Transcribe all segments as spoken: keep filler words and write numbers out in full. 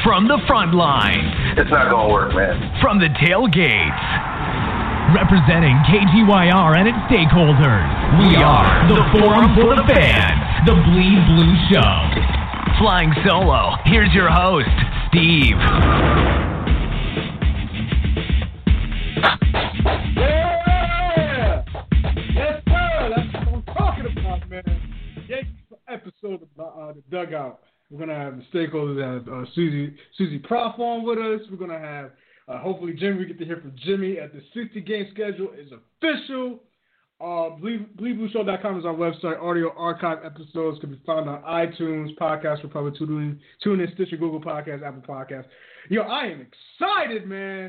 From the front lines. It's not going to work, man. From the tailgates. Representing K G Y R and its stakeholders. We are the Forum for the Fans, the Bleed Blue Show. Flying solo, here's your host, Steve. Yeah! Yes, sir! That's what I'm talking about, man. Yankees episode of uh, the Dugout. We're going to have the stakeholders, have uh, Susie Susie Prof on with us. We're going to have, uh, hopefully, Jimmy. We get to hear from Jimmy. At the sixty-game schedule is official. Uh, bleed blue show dot com is our website. Audio archive episodes can be found on iTunes, Podcast Republic, TuneIn, TuneIn, Stitcher, Google Podcasts, Apple Podcasts. Yo, I am excited, man.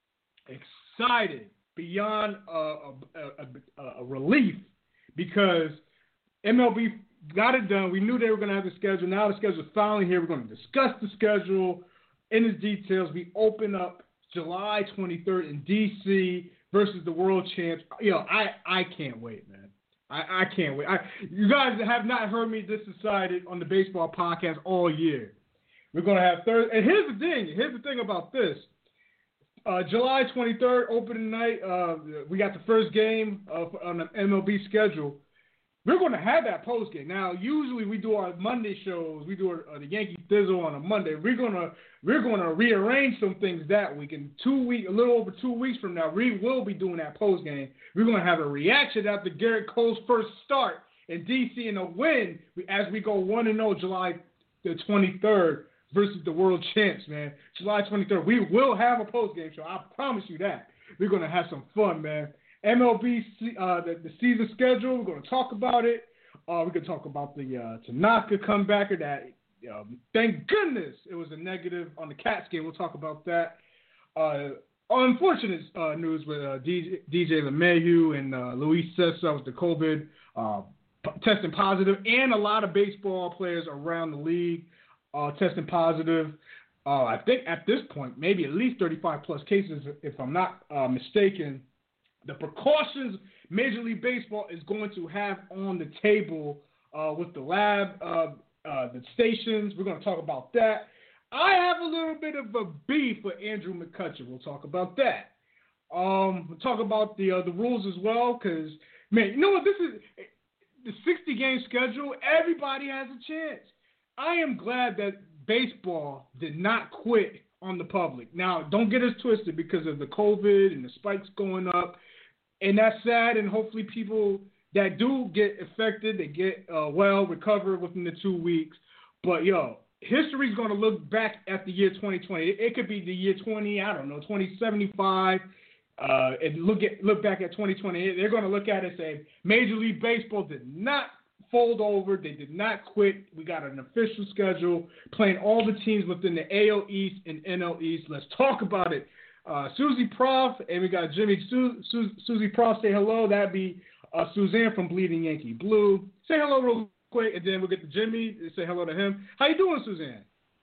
Excited beyond uh, a, a, a, a relief because M L B got it done. We knew they were going to have the schedule. Now the schedule's finally here. We're going to discuss the schedule in its details. We open up July twenty-third in D C versus the world champs. Yo, I, I can't wait, man. I, I can't wait. I, you guys have not heard me this excited on the baseball podcast all year. We're going to have Thursday. And here's the thing. Here's the thing about this. Uh, July twenty-third, opening night. Uh, we got the first game uh, on the M L B schedule. We're going to have that post game. Now, usually we do our Monday shows. We do our, uh, the Yankee Thizzle on a Monday. We're going to we're going to rearrange some things that week. In two week, a little over two weeks from now, we will be doing that post game. We're going to have a reaction after Garrett Cole's first start in D C in a win as we go one and zero July the twenty-third versus the world champs. Man, July twenty-third. We will have a post game show. I promise you that. We're going to have some fun, man. M L B, uh, the, the season schedule, we're going to talk about it. Uh, we're going to talk about the uh, Tanaka comebacker that, um, thank goodness, it was a negative on the Cats game. We'll talk about that. Uh, unfortunate uh, news with uh, D J LeMahieu and uh, Luis Cessa with the COVID uh, p- testing positive, and a lot of baseball players around the league uh, testing positive. Uh, I think at this point, maybe at least thirty-five plus cases, if I'm not uh, mistaken. The precautions Major League Baseball is going to have on the table uh, with the lab, uh, uh, the stations. We're going to talk about that. I have a little bit of a beef with Andrew McCutcheon. We'll talk about that. Um, we'll talk about the uh, the rules as well because, man, you know what? This is the sixty-game schedule. Everybody has a chance. I am glad that baseball did not quit on the public. Now, don't get us twisted because of the COVID and the spikes going up. And that's sad, and hopefully people that do get affected, they get uh, well, recover within the two weeks. But, yo, history's going to look back at the year twenty twenty. It, it could be the year twenty, I don't know, twenty seventy-five, uh, and look at look back at twenty twenty. They're going to look at it and say, Major League Baseball did not fold over. They did not quit. We got an official schedule playing all the teams within the A L East and N L East. Let's talk about it. Uh, Susie Prof, and we got Jimmy. Su- Su- Susie Prof, say hello. That'd be uh, Suzanne from Bleeding Yankee Blue. Say hello real quick, and then we'll get to Jimmy and say hello to him. How you doing, Suzanne?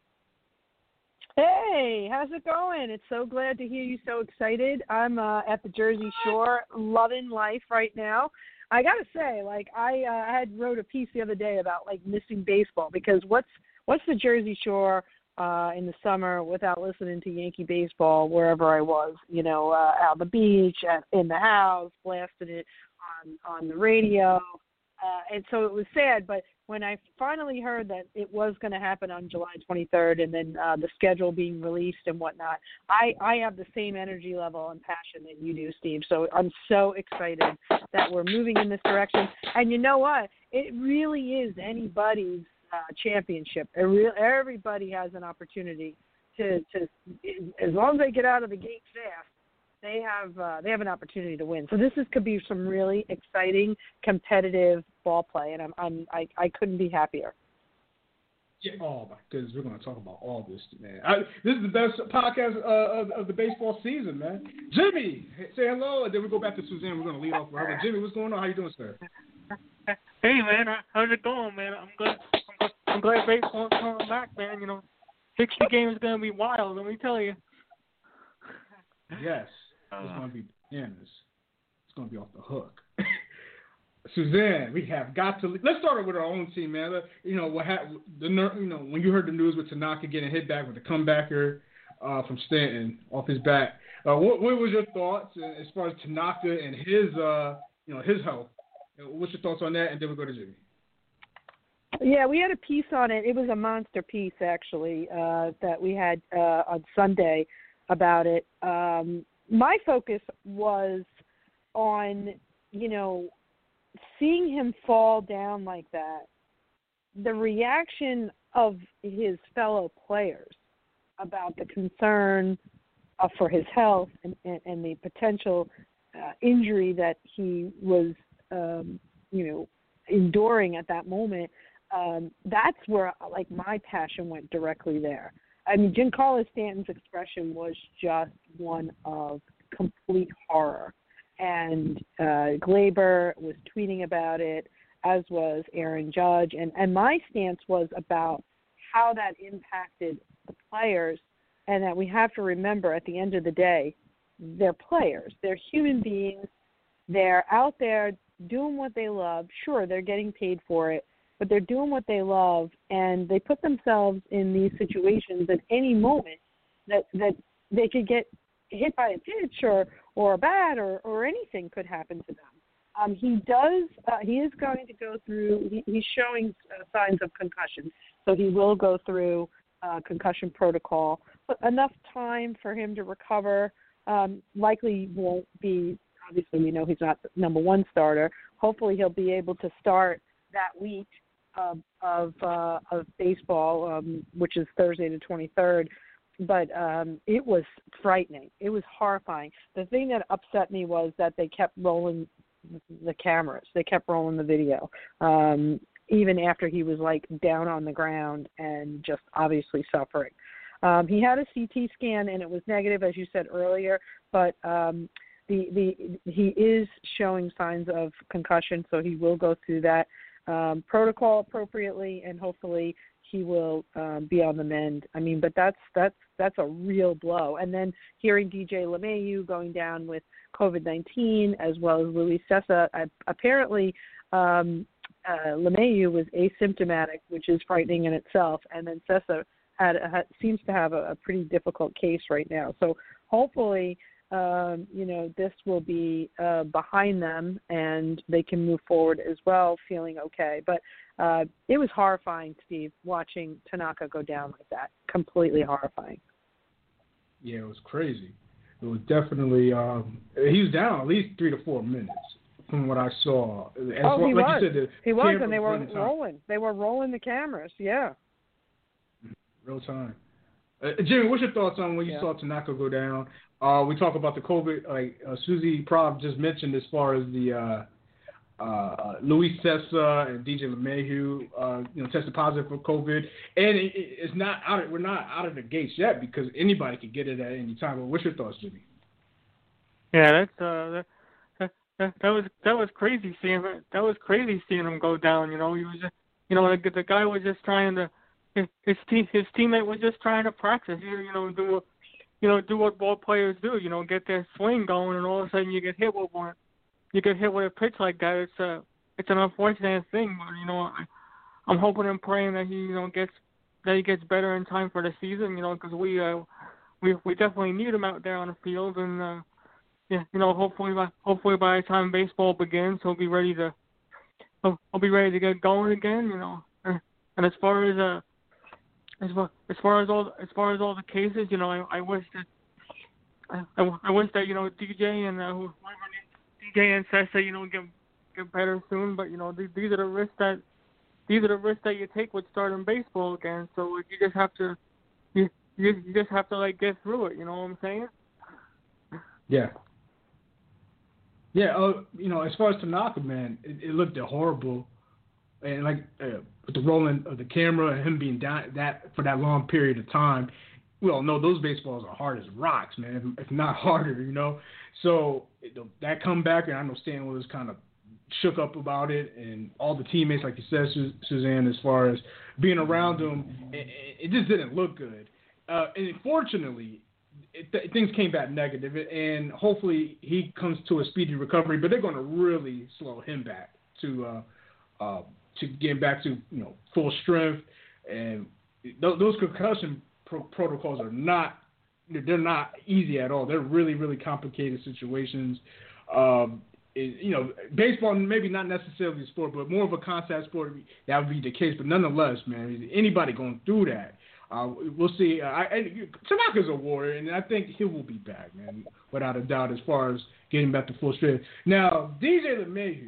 Hey, how's it going? It's so glad to hear you so excited. I'm uh, at the Jersey Shore, loving life right now. I gotta say, like I, uh, I had wrote a piece the other day about like missing baseball because what's what's the Jersey Shore uh, in the summer without listening to Yankee baseball wherever I was, you know, uh, out on the beach, at, in the house, blasting it on on the radio, uh, and so it was sad. But when I finally heard that it was going to happen on July twenty-third, and then uh, the schedule being released and whatnot, I, I have the same energy level and passion that you do, Steve. So I'm so excited that we're moving in this direction. And you know what? It really is anybody's uh, championship. It re- everybody has an opportunity to, to, as long as they get out of the gate fast, they have uh, they have an opportunity to win. So this is could be some really exciting, competitive ball play, and I'm, I'm I I couldn't be happier. Yeah, oh my goodness, we're going to talk about all this, man. I, this is the best podcast uh, of, of the baseball season, man. Jimmy, say hello, and then we go back to Suzanne. We're going to lead off with her. Jimmy, what's going on? How you doing, sir? Hey, man, how's it going, man? I'm good. I'm, good. I'm glad baseball's coming back, man. You know, sixty games is going to be wild, let me tell you. Yes. It's going to be bananas. It's going to be off the hook. Suzanne, we have got to. Let's start with our own team, man. You know what happened? The you know when you heard the news with Tanaka getting hit back with a comebacker uh, from Stanton off his back. Uh, what, what was your thoughts as far as Tanaka and his uh, you know his health? What's your thoughts on that? And then we'll go to Jimmy. Yeah, we had a piece on it. It was a monster piece, actually, uh, that we had uh, on Sunday about it. Um, my focus was on, you know, seeing him fall down like that, the reaction of his fellow players about the concern uh, for his health and, and, and the potential uh, injury that he was, um, you know, enduring at that moment, um, that's where, like, my passion went directly there. I mean, Giancarlo Stanton's expression was just one of complete horror. And uh, Glaber was tweeting about it, as was Aaron Judge. And, and my stance was about how that impacted the players, and that we have to remember at the end of the day, they're players. They're human beings. They're out there doing what they love. Sure, they're getting paid for it, but they're doing what they love, and they put themselves in these situations at any moment that, that they could get hit by a pitch or, or a bat or, or anything could happen to them. Um, he does, uh, he is going to go through, he, he's showing uh, signs of concussion, so he will go through uh, concussion protocol. But enough time for him to recover, um, likely won't be, obviously we know he's not the number one starter. Hopefully he'll be able to start that week of, of, uh, of baseball, um, which is Thursday the twenty-third. But um, it was frightening. It was horrifying. The thing that upset me was that they kept rolling the cameras. They kept rolling the video, um, even after he was, like, down on the ground and just obviously suffering. Um, he had a C T scan, and it was negative, as you said earlier, but um, the, the he is showing signs of concussion, so he will go through that um, protocol appropriately, and hopefully he will um, be on the mend. I mean, but that's that's that's a real blow. And then hearing D J LeMahieu going down with COVID nineteen, as well as Luis Cessa, I, apparently um, uh, LeMahieu was asymptomatic, which is frightening in itself. And then Cessa had, had seems to have a, a pretty difficult case right now. So hopefully, um, you know, this will be uh, behind them and they can move forward as well, feeling okay. But uh, it was horrifying, Steve, watching Tanaka go down like that. Completely horrifying. Yeah, it was crazy. It was definitely um, he was down at least three to four minutes from what I saw. As oh, well, he like was. You said, the he was, and they were running rolling. They were rolling the cameras. Yeah. Real time. Uh, Jimmy, what's your thoughts on when you yeah. saw Tanaka go down? Uh, we talk about the COVID, like uh, Susie Prov just mentioned, as far as the uh, uh, Luis Cessa and D J LeMahieu, uh, you know, tested positive for COVID, and it, it's not out. Of, we're not out of the gates yet because anybody could get it at any time. But what's your thoughts, Jimmy? Yeah, that's uh, that, that, that, that was that was crazy seeing that was crazy seeing him go down. You know, he was just, you know, the, the guy was just trying to. His his, team, his teammate was just trying to practice. You, you know, do you know do what ball players do. You know, get their swing going, and all of a sudden you get hit with one. You get hit with a pitch like that. It's a it's an unfortunate thing, but you know, I, I'm hoping and praying that he you know gets that he gets better in time for the season. You know, because we uh we we definitely need him out there on the field, and uh, yeah, you know, hopefully by hopefully by the time baseball begins, he'll be ready to he'll, he'll be ready to get going again. You know, and as far as uh. As far, as far as all as far as all the cases, you know, I, I wish that I, I, I wish that you know D J and uh, whoever D J and Cessa, you know, get get better soon. But you know, these, these are the risks that these are the risks that you take with starting baseball again. So like, you just have to you, you you just have to like get through it. You know what I'm saying? Yeah. Yeah. Uh, you know, as far as Tanaka, man, it, it looked horrible. And like uh, with the rolling of the camera and him being down that for that long period of time, we all know those baseballs are hard as rocks, man, if, if not harder, you know. So it, that comeback, and I know Stan was kind of shook up about it, and all the teammates, like you said, Su- Suzanne, as far as being around him, it, it just didn't look good. Uh, and fortunately, it, th- things came back negative, and hopefully he comes to a speedy recovery. But they're going to really slow him back to uh, uh, to getting back to you know full strength, and th- those concussion pro- protocols are not they're not easy at all. They're really really complicated situations. Um, it, you know, baseball maybe not necessarily a sport, but more of a contact sport. That would be the case, but nonetheless, man, anybody going through that. Uh, we'll see. Uh, I, I, Tanaka's a warrior, and I think he will be back, man, without a doubt, as far as getting back to full strength. Now, D J LeMahieu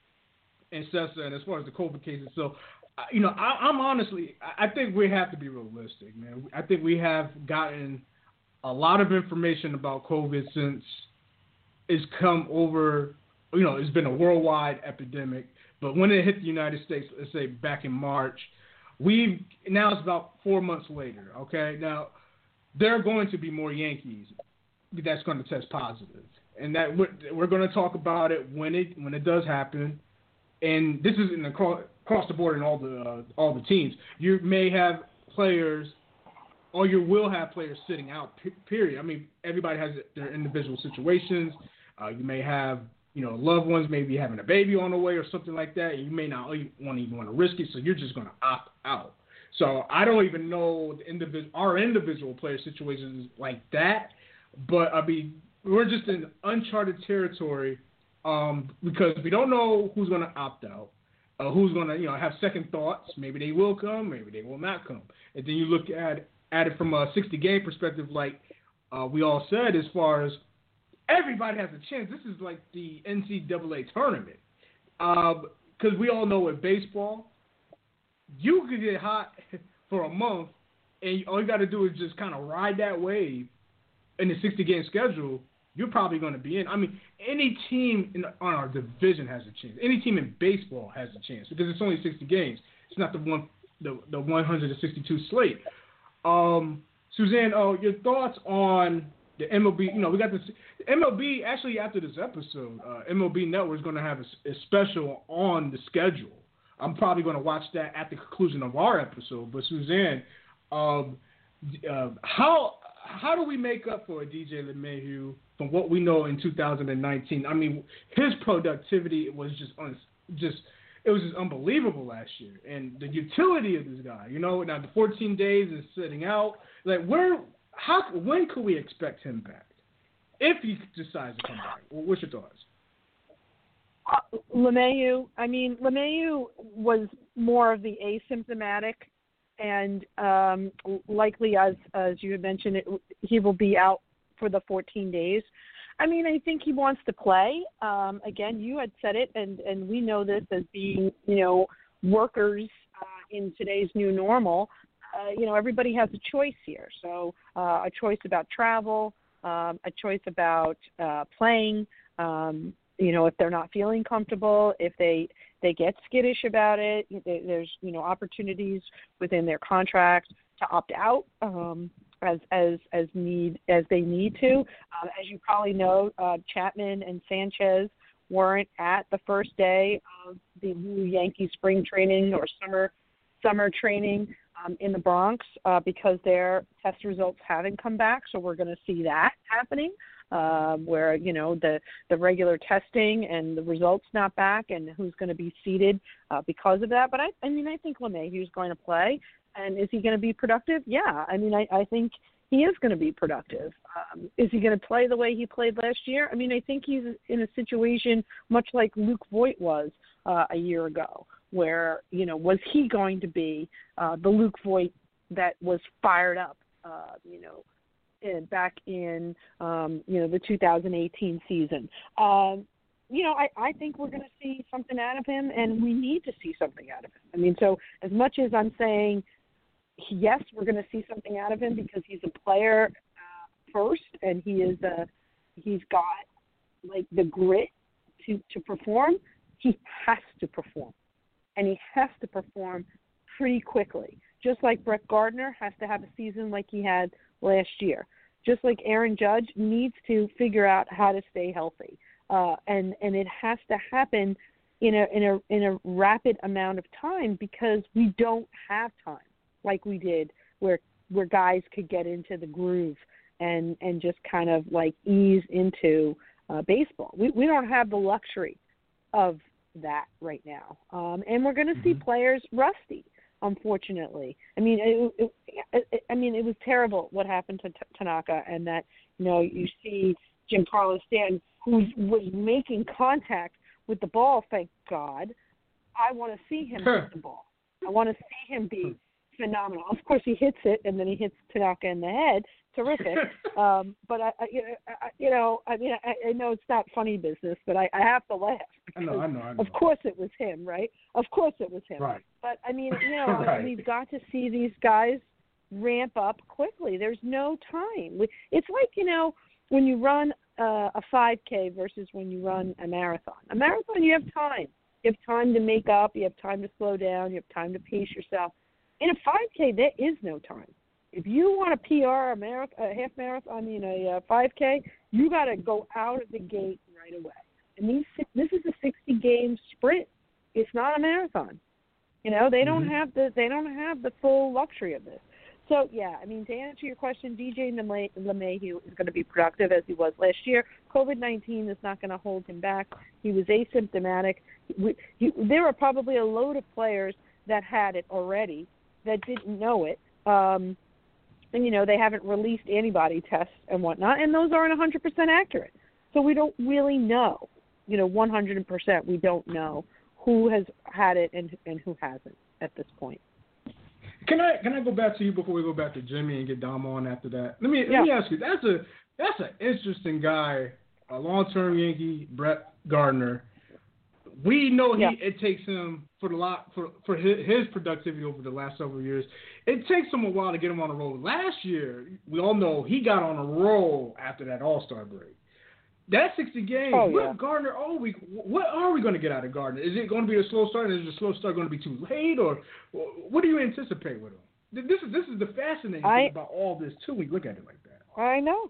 and Cessa, and as far as the COVID cases, so, uh, you know, I, I'm honestly, I think we have to be realistic, man. I think we have gotten a lot of information about COVID since it's come over, you know, it's been a worldwide epidemic, but when it hit the United States, let's say back in March, We've now it's about four months later. Okay, now there are going to be more Yankees that's going to test positive, and that we're, we're going to talk about it when it when it does happen. And this is in across, across the board in all the uh, all the teams. You may have players, or you will have players sitting out. Period. I mean, everybody has their individual situations. Uh, you may have. You know, loved ones maybe having a baby on the way or something like that, and you may not want to even want to risk it, so you're just going to opt out. So I don't even know the individual, our individual player situations like that, but I mean, we're just in uncharted territory um, because we don't know who's going to opt out, uh, who's going to, you know, have second thoughts. Maybe they will come, maybe they will not come. And then you look at at it from a sixty-game perspective, like uh, we all said, as far as everybody has a chance. This is like the N C double A tournament. Because um, we all know with baseball, you could get hot for a month, and all you got to do is just kind of ride that wave in the sixty-game schedule. You're probably going to be in. I mean, any team in, on our division has a chance. Any team in baseball has a chance because it's only sixty games. It's not the one the, the one hundred sixty-two slate. Um, Suzanne, oh, your thoughts on the M L B, you know, we got this M L B actually after this episode. Uh, M L B Network is going to have a, a special on the schedule. I'm probably going to watch that at the conclusion of our episode. But Suzanne, um, uh, how how do we make up for D J LeMahieu from what we know in two thousand nineteen? I mean, his productivity was just un, just it was just unbelievable last year, and the utility of this guy. You know, now the fourteen days is sitting out. Like where. How when could we expect him back if he decides to come back? What's your thoughts? Uh, LeMahieu, I mean, LeMahieu was more of the asymptomatic, and um, likely, as as you had mentioned, it, he will be out for the fourteen days. I mean, I think he wants to play. Um, again, you had said it, and, and we know this as being, you know, workers uh, in today's new normal. Uh, you know, everybody has a choice here. So uh, a choice about travel, um, a choice about uh, playing, um, you know, if they're not feeling comfortable, if they, they get skittish about it, there's, you know, opportunities within their contract to opt out um, as, as, as need, as they need to. Um, as you probably know, uh, Chapman and Sanchez weren't at the first day of the new Yankee spring training or summer, summer training Um, in the Bronx uh, because their test results haven't come back. So we're going to see that happening uh, where, you know, the, the regular testing and the results not back and who's going to be seated uh, because of that. But, I, I mean, I think LeMahieu's going to play. And is he going to be productive? Yeah. I mean, I, I think he is going to be productive. Um, is he going to play the way he played last year? I mean, I think he's in a situation much like Luke Voit was uh, a year ago, where, you know, was he going to be uh, the Luke Voit that was fired up, uh, you know, in, back in, um, you know, the two thousand eighteen season. Um, you know, I, I think we're going to see something out of him, and we need to see something out of him. I mean, so as much as I'm saying, yes, we're going to see something out of him because he's a player uh, first, and he is a, he's got, like, the grit to, to perform, he has to perform. And he has to perform pretty quickly, just like Brett Gardner has to have a season like he had last year. Just like Aaron Judge needs to figure out how to stay healthy, uh, and and it has to happen in a in a in a rapid amount of time because we don't have time like we did where where guys could get into the groove and and just kind of like ease into uh, baseball. We we don't have the luxury of that right now. Um, and we're going to mm-hmm. see players rusty, unfortunately. I mean, it, it, it, I mean, it was terrible what happened to T- Tanaka, and that, you know, you see Giancarlo Stanton, who was making contact with the ball, thank God. I want to see him hit the ball. I want to see him be phenomenal. Of course, he hits it, and then he hits Tanaka in the head. Terrific. um, but, I, I, you know, I mean, I, I know it's not funny business, but I, I have to laugh. I know, I know, I know. Of course it was him, right? Of course it was him. Right. But, I mean, you know, right. we've got to see these guys ramp up quickly. There's no time. It's like, you know, when you run uh, a five K versus when you run a marathon. A marathon, you have time. You have time to make up. You have time to slow down. You have time to pace yourself. In a five K, there is no time. If you want a P R, a, marathon, a half marathon, I mean a uh, five K, you got to go out of the gate right away. And these, this is a sixty-game sprint. It's not a marathon. You know, they don't mm-hmm. have the they don't have the full luxury of this. So yeah, I mean, to answer your question, D J LeMahieu is going to be productive as he was last year. COVID nineteen is not going to hold him back. He was asymptomatic. We, he, there were probably a load of players that had it already that didn't know it. Um, and, you know, they haven't released antibody tests and whatnot, and those aren't one hundred percent accurate. So we don't really know, you know, one hundred percent we don't know who has had it and and who hasn't at this point. Can I can I go back to you before we go back to Jimmy and get Dom on after that? Let me yeah. let me ask you. That's a that's an interesting guy, a long-term Yankee, Brett Gardner. We know he yeah. it takes him for the lot for for his, his productivity over the last several years. It takes him a while to get him on a roll. Last year, we all know he got on a roll after that All-Star break. That sixty games, oh, what yeah. Gardner are we? What are we going to get out of Gardner? Is it going to be a slow start? Is the slow start going to be too late, or what do you anticipate with him? This is this is the fascinating I, thing about all this too. We look at it like that. I know.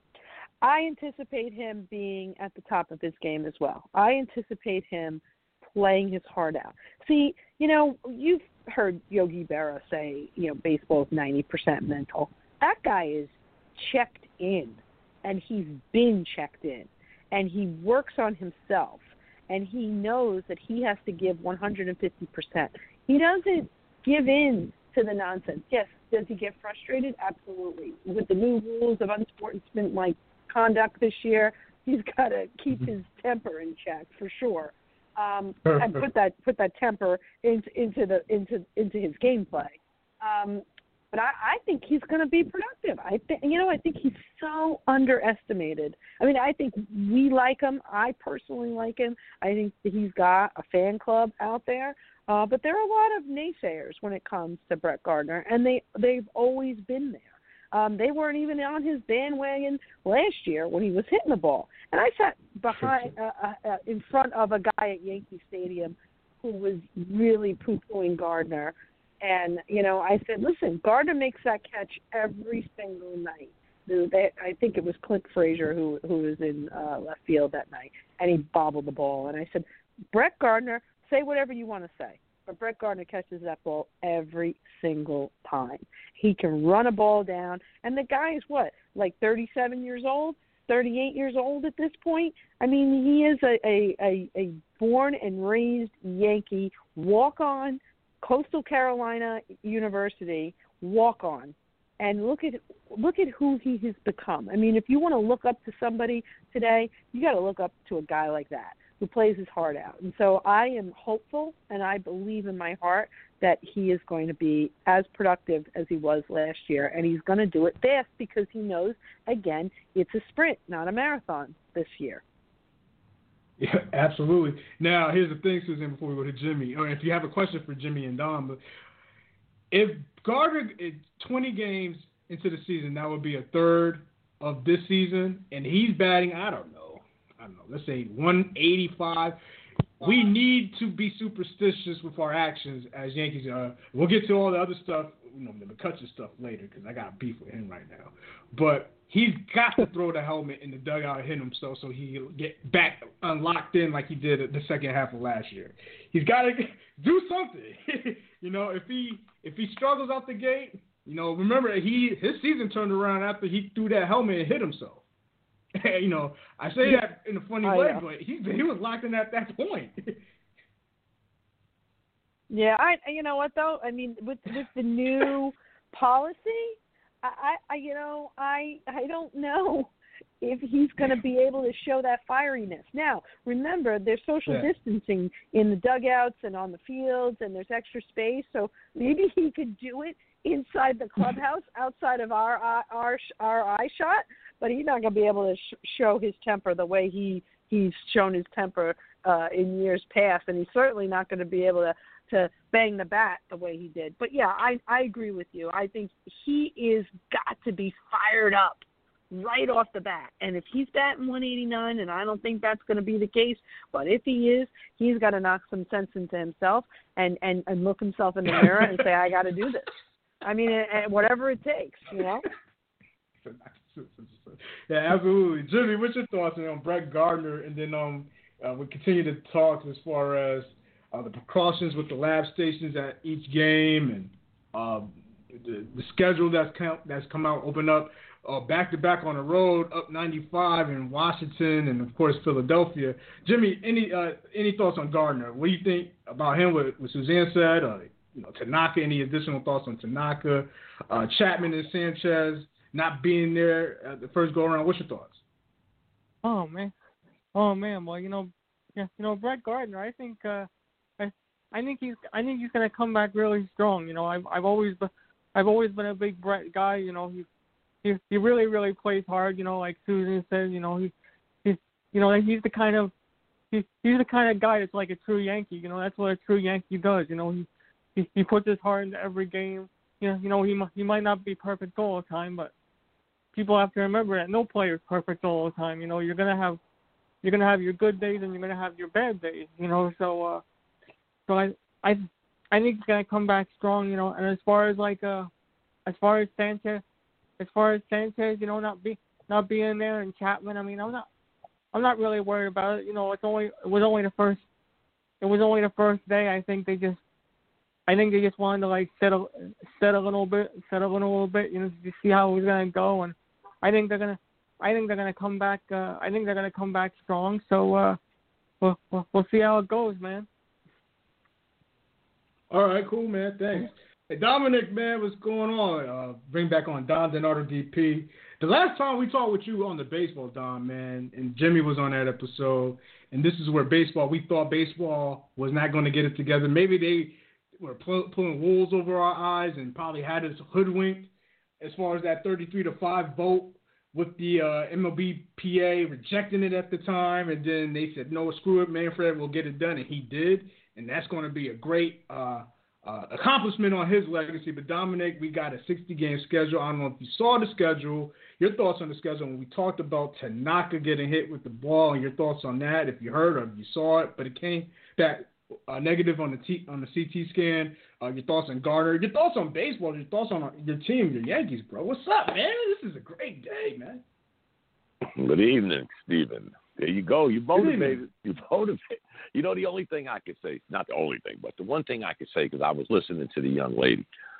I anticipate him being at the top of his game as well. I anticipate him playing his heart out. See, you know, you've heard Yogi Berra say, you know, baseball is ninety percent mental. That guy is checked in, and he's been checked in, and he works on himself, and he knows that he has to give one hundred fifty percent. He doesn't give in to the nonsense. Yes, does he get frustrated? Absolutely. With the new rules of unsportsmanlike conduct this year, he's got to keep his temper in check for sure, um, and put that put that temper into into the into into his gameplay. Um, but I, I think he's going to be productive. I think you know I think he's so underestimated. I mean, I think we like him. I personally like him. I think that he's got a fan club out there. Uh, but there are a lot of naysayers when it comes to Brett Gardner, and they they've always been there. Um, they weren't even on his bandwagon last year when he was hitting the ball. And I sat behind, uh, uh, in front of a guy at Yankee Stadium who was really poo-pooing Gardner. And, you know, I said, listen, Gardner makes that catch every single night. They, I think it was Clint Frazier who, who was in uh, left field that night, and he bobbled the ball. And I said, Brett Gardner, say whatever you want to say, but Brett Gardner catches that ball every single time. He can run a ball down, and the guy is what, like thirty-seven years old, thirty-eight years old at this point? I mean, he is a, a, a, a born and raised Yankee, walk-on, Coastal Carolina University, walk-on. And look at look at who he has become. I mean, if you want to look up to somebody today, you got to look up to a guy like that who plays his heart out. And so I am hopeful, and I believe in my heart that he is going to be as productive as he was last year, and he's going to do it fast because he knows, again, it's a sprint, not a marathon this year. Yeah, absolutely. Now, here's the thing, Susan, before we go to Jimmy, or if you have a question for Jimmy and Dom, but if Gardner is twenty games into the season, that would be a third of this season, and he's batting, I don't know, I don't know, let's say one eighty-five. We need to be superstitious with our actions as Yankees. Uh, we'll get to all the other stuff, you know, the McCutcheon stuff later because I got beef with him right now. But he's got to throw the helmet in the dugout and hit himself so he'll get back unlocked in like he did the second half of last year. He's got to do something. You know, if he if he struggles out the gate, you know, remember he his season turned around after he threw that helmet and hit himself. You know, I say that in a funny oh, way, yeah. but he he was locked in at that point. Yeah, I. You know what though? I mean, with with the new policy, I, I, you know, I, I don't know if he's going to be able to show that fieriness. Now, remember, there's social yeah. distancing in the dugouts and on the fields, and there's extra space. So maybe he could do it inside the clubhouse, outside of our our our eye shot. But he's not going to be able to sh- show his temper the way he he's shown his temper uh, in years past, and he's certainly not going to be able to. to bang the bat the way he did. But, yeah, I, I agree with you. I think he is got to be fired up right off the bat. And if he's batting one eighty-nine, and I don't think that's going to be the case, but if he is, he's got to knock some sense into himself and, and, and look himself in the mirror and say, I got to do this. I mean, and whatever it takes, you know? Yeah, absolutely. Jimmy, what's your thoughts on Brett Gardner? And then um, uh, we continue to talk as far as Uh, the precautions with the lab stations at each game, and uh, the, the schedule that's come, that's come out, open up uh, back-to-back on the road, up ninety-five in Washington and, of course, Philadelphia. Jimmy, any uh, any thoughts on Gardner? What do you think about him, what, what Suzanne said? Uh, you know, Tanaka, any additional thoughts on Tanaka? Uh, Chapman and Sanchez not being there at the first go-around. What's your thoughts? Oh, man. Oh, man. Well, you know, yeah, you know, Brett Gardner, I think uh, – I think he's. I think he's going to come back really strong. You know, I've. I've always. Been, I've always been a big Brett guy. You know, he. He. He really, really plays hard. You know, like Susan said. You know, he. He. You know, he's the kind of. He. He's the kind of guy that's like a true Yankee. You know, that's what a true Yankee does. You know, he. He, he puts his heart into every game. You know. You know, he. He might not be perfect all the time, but people have to remember that no player is perfect all the time. You know, you're gonna have. You're gonna have your good days and you're gonna have your bad days. You know, so. uh So I, I, I think he's gonna come back strong, you know. And as far as like, uh, as far as Sanchez, as far as Sanchez, you know, not be not being there, and Chapman, I mean, I'm not, I'm not really worried about it. You know, it's only it was only the first, it was only the first day. I think they just, I think they just wanted to like settle, settle a little bit, settle in a little bit, you know, to see how it was gonna go. And I think they're gonna, I think they're gonna come back. Uh, I think they're gonna come back strong. So, uh, we'll, we'll we'll see how it goes, man. All right, cool, man. Thanks. Hey, Dominic, man, what's going on? Uh, bring back on Don Donato D P. The last time we talked with you on the baseball, Don, man, and Jimmy was on that episode, and this is where baseball, we thought baseball was not going to get it together. Maybe they were pull, pulling wolves over our eyes and probably had us hoodwinked as far as that thirty-three to five vote with the uh, M L B P A rejecting it at the time, and then they said, no, screw it, Manfred, we'll get it done, and he did. And that's going to be a great uh, uh, accomplishment on his legacy. But, Dominic, we got a sixty-game schedule. I don't know if you saw the schedule. Your thoughts on the schedule when we talked about Tanaka getting hit with the ball, and your thoughts on that, if you heard or if you saw it. But it came back uh, negative on the T, on the C T scan. Uh, your thoughts on Gardner. Your thoughts on baseball. Your thoughts on your team, your Yankees, bro. What's up, man? This is a great day, man. Good evening, Stephen. There you go. You motivated. You motivated. You know, the only thing I could say, not the only thing, but the one thing I could say, because I was listening to the young lady.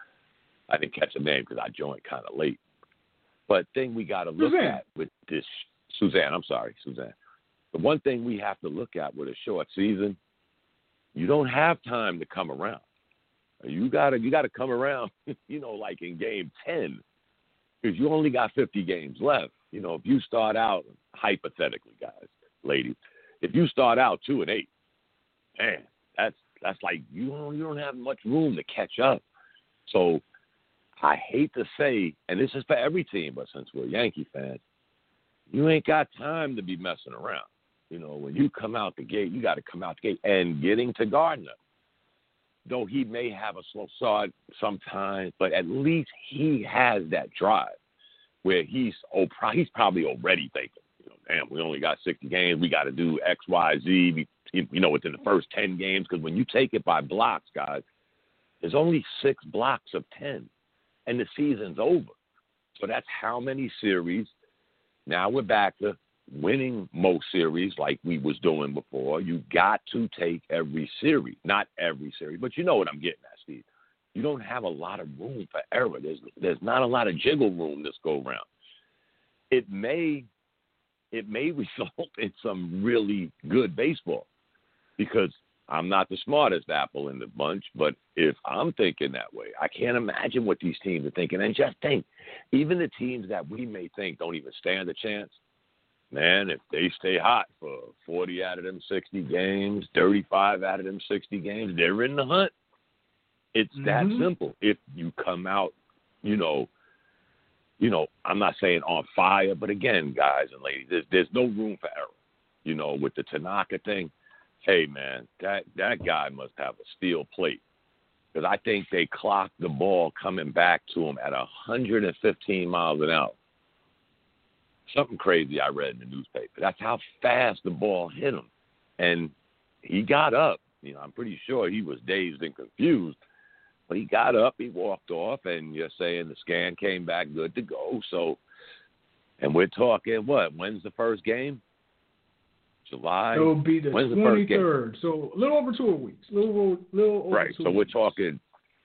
I didn't catch her name because I joined kind of late. But thing we got to look Suzanne. at with this, Suzanne, I'm sorry, Suzanne. The one thing we have to look at with a short season, you don't have time to come around. You gotta, you gotta come around, you know, like in game ten, because you only got fifty games left. You know, if you start out, hypothetically, guys, ladies, if you start out two and eight, man, that's that's like you don't you don't have much room to catch up. So I hate to say, and this is for every team, but since we're Yankee fans, you ain't got time to be messing around. You know, when you come out the gate, you got to come out the gate. And getting to Gardner, though he may have a slow start sometimes, but at least he has that drive where he's oh, he's probably already thinking, you know, damn, we only got sixty games. We got to do X, Y, Z, you know, within the first ten games. Because when you take it by blocks, guys, there's only six blocks of ten, and the season's over. So that's how many series. Now we're back to winning most series like we was doing before. You got to take every series. Not every series, but you know what I'm getting at, Steve. You don't have a lot of room for error. There's there's not a lot of jiggle room this go round. It may it may result in some really good baseball because I'm not the smartest apple in the bunch, but if I'm thinking that way, I can't imagine what these teams are thinking. And just think, even the teams that we may think don't even stand a chance, man, if they stay hot for forty out of them sixty games, thirty-five out of them sixty games, they're in the hunt. It's mm-hmm. that simple. If you come out, you know, you know, I'm not saying on fire, but again, guys and ladies, there's, there's no room for error. You know, with the Tanaka thing, hey, man, that, that guy must have a steel plate. Because I think they clocked the ball coming back to him at one hundred fifteen miles an hour. Something crazy I read in the newspaper. That's how fast the ball hit him. And he got up. You know, I'm pretty sure he was dazed and confused. But he got up, he walked off, and you're saying the scan came back good to go. So, and we're talking, what, when's the first game? July? It'll be the when's twenty-third. The so a little over two weeks. Little, little over right, two so weeks. we're talking,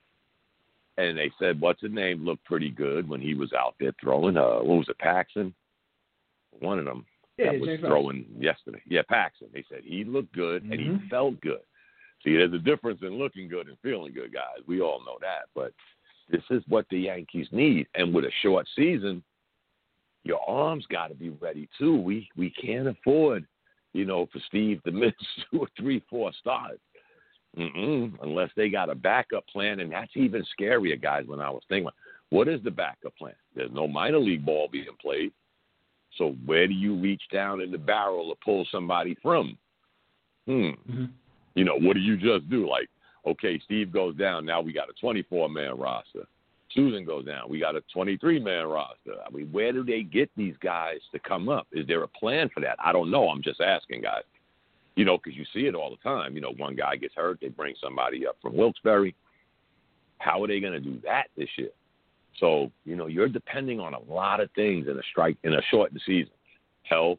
and they said, what's his name, looked pretty good when he was out there throwing. Uh, what was it, Paxton? One of them yeah, that was James throwing Paxton. yesterday. Yeah, Paxton. They said he looked good, mm-hmm. and he felt good. See, there's a difference in looking good and feeling good, guys. We all know that. But this is what the Yankees need. And with a short season, your arms got to be ready, too. We we can't afford, you know, for Steve to miss two or three, four starts. Mm-mm, unless they got a backup plan. And that's even scarier, guys, when I was thinking, what is the backup plan? There's no minor league ball being played. So where do you reach down in the barrel to pull somebody from? Hmm. Mm-hmm. You know, what do you just do? Like, okay, Steve goes down. Now we got a twenty-four man roster. Susan goes down. We got a twenty-three man roster. I mean, where do they get these guys to come up? Is there a plan for that? I don't know. I'm just asking, guys. You know, because you see it all the time. You know, one guy gets hurt. They bring somebody up from Wilkes-Barre. How are they going to do that this year? So, you know, you're depending on a lot of things in a strike in a shortened season. Health,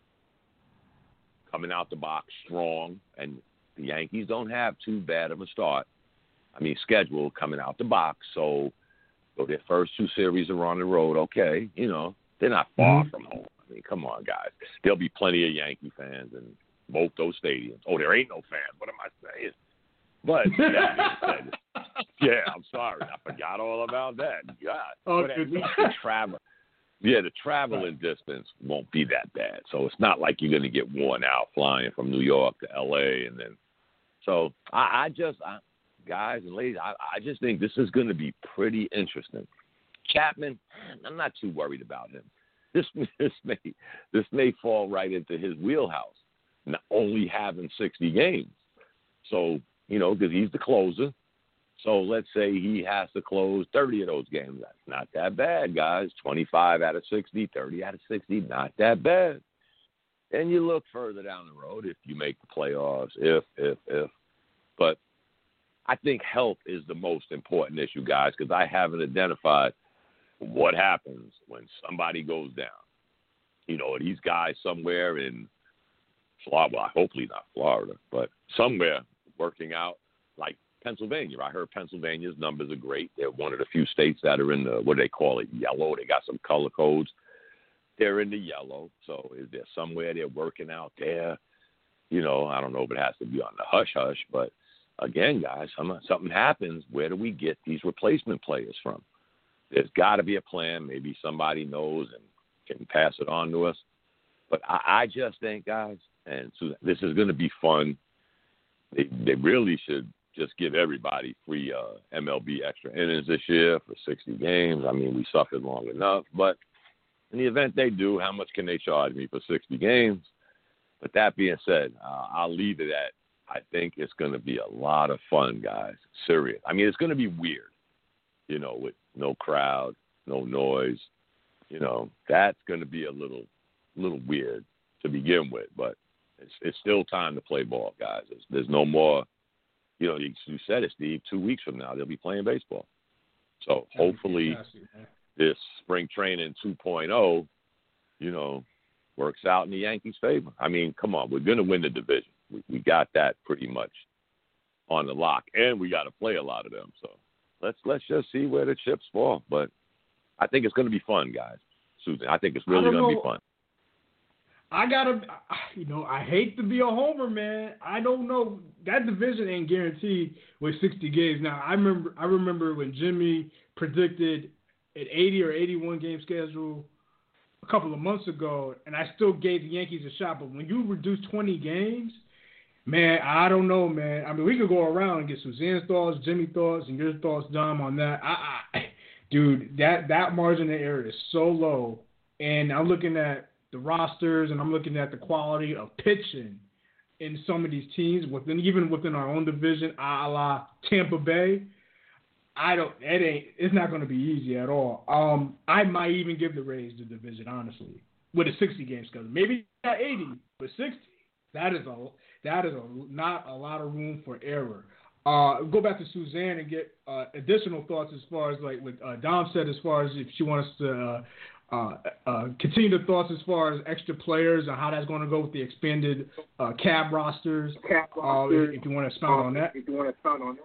coming out the box strong, and the Yankees don't have too bad of a start. I mean, schedule coming out the box. So, so their first two series are on the road. Okay, you know, they're not far mm-hmm. from home. I mean, come on, guys. There'll be plenty of Yankee fans in both those stadiums. Oh, there ain't no fans. What am I saying? But that being said, yeah, I'm sorry. I forgot all about that. God. Oh, but at least the travel. Yeah, the traveling distance won't be that bad. So it's not like you're going to get worn out flying from New York to L A and then. So I, I just, I, guys and ladies, I, I just think this is going to be pretty interesting. Chapman, I'm not too worried about him. This this may this may fall right into his wheelhouse, not only having sixty games. So you know, because he's the closer. So let's say he has to close thirty of those games. That's not that bad, guys. twenty-five out of sixty, thirty out of sixty, not that bad. And you look further down the road if you make the playoffs, if, if, if. But I think health is the most important issue, guys, because I haven't identified what happens when somebody goes down. You know, these guys somewhere in Florida, well, hopefully not Florida, but somewhere working out like Pennsylvania. I heard Pennsylvania's numbers are great. They're one of the few states that are in the, what do they call it, yellow. They got some color codes. They're in the yellow. So is there somewhere they're working out there? You know, I don't know if it has to be on the hush-hush. But, again, guys, something happens. Where do we get these replacement players from? There's got to be a plan. Maybe somebody knows and can pass it on to us. But I, I just think, guys, and so this is going to be fun. They, they really should just give everybody free uh, M L B extra innings this year for sixty games. I mean, we suffered long enough. But in the event they do, how much can they charge me for sixty games? But that being said, uh, I'll leave it at I think it's going to be a lot of fun, guys. Serious. I mean, it's going to be weird, you know, with no crowd, no noise. You know, that's going to be a little little weird to begin with. But it's, it's still time to play ball, guys. There's, there's no more, you know, you, you said it, Steve, two weeks from now, they'll be playing baseball. So hopefully this spring training two point oh, you know, works out in the Yankees' favor. I mean, come on, we're going to win the division. We, we got that pretty much on the lock, and we got to play a lot of them. So let's let's just see where the chips fall. But I think it's going to be fun, guys. Susan, I think it's really going to be fun. I gotta, you know, I hate to be a homer, man. I don't know. That division ain't guaranteed with sixty games. Now, I remember, I remember when Jimmy predicted an eighty or eighty-one game schedule a couple of months ago, and I still gave the Yankees a shot. But when you reduce twenty games, man, I don't know, man. I mean, we could go around and get Suzanne's thoughts, Jimmy thoughts, and your thoughts, Dom, on that. I, I, dude, that that margin of error is so low, and I'm looking at the rosters, and I'm looking at the quality of pitching in some of these teams, within even within our own division, a la Tampa Bay. I don't. It ain't. It's not going to be easy at all. Um, I might even give the Rays the division, honestly, with a sixty game schedule. Maybe not eighty, but sixty. That is a. That is a not a lot of room for error. Uh, go back to Suzanne and get uh, additional thoughts as far as like what uh, Dom said, as far as if she wants to. Uh, Uh, uh, continue the thoughts as far as extra players and how that's going to go with the expanded uh, cab rosters. Cab rosters. Uh, if, if you want to expound on that. If you want to expound on that.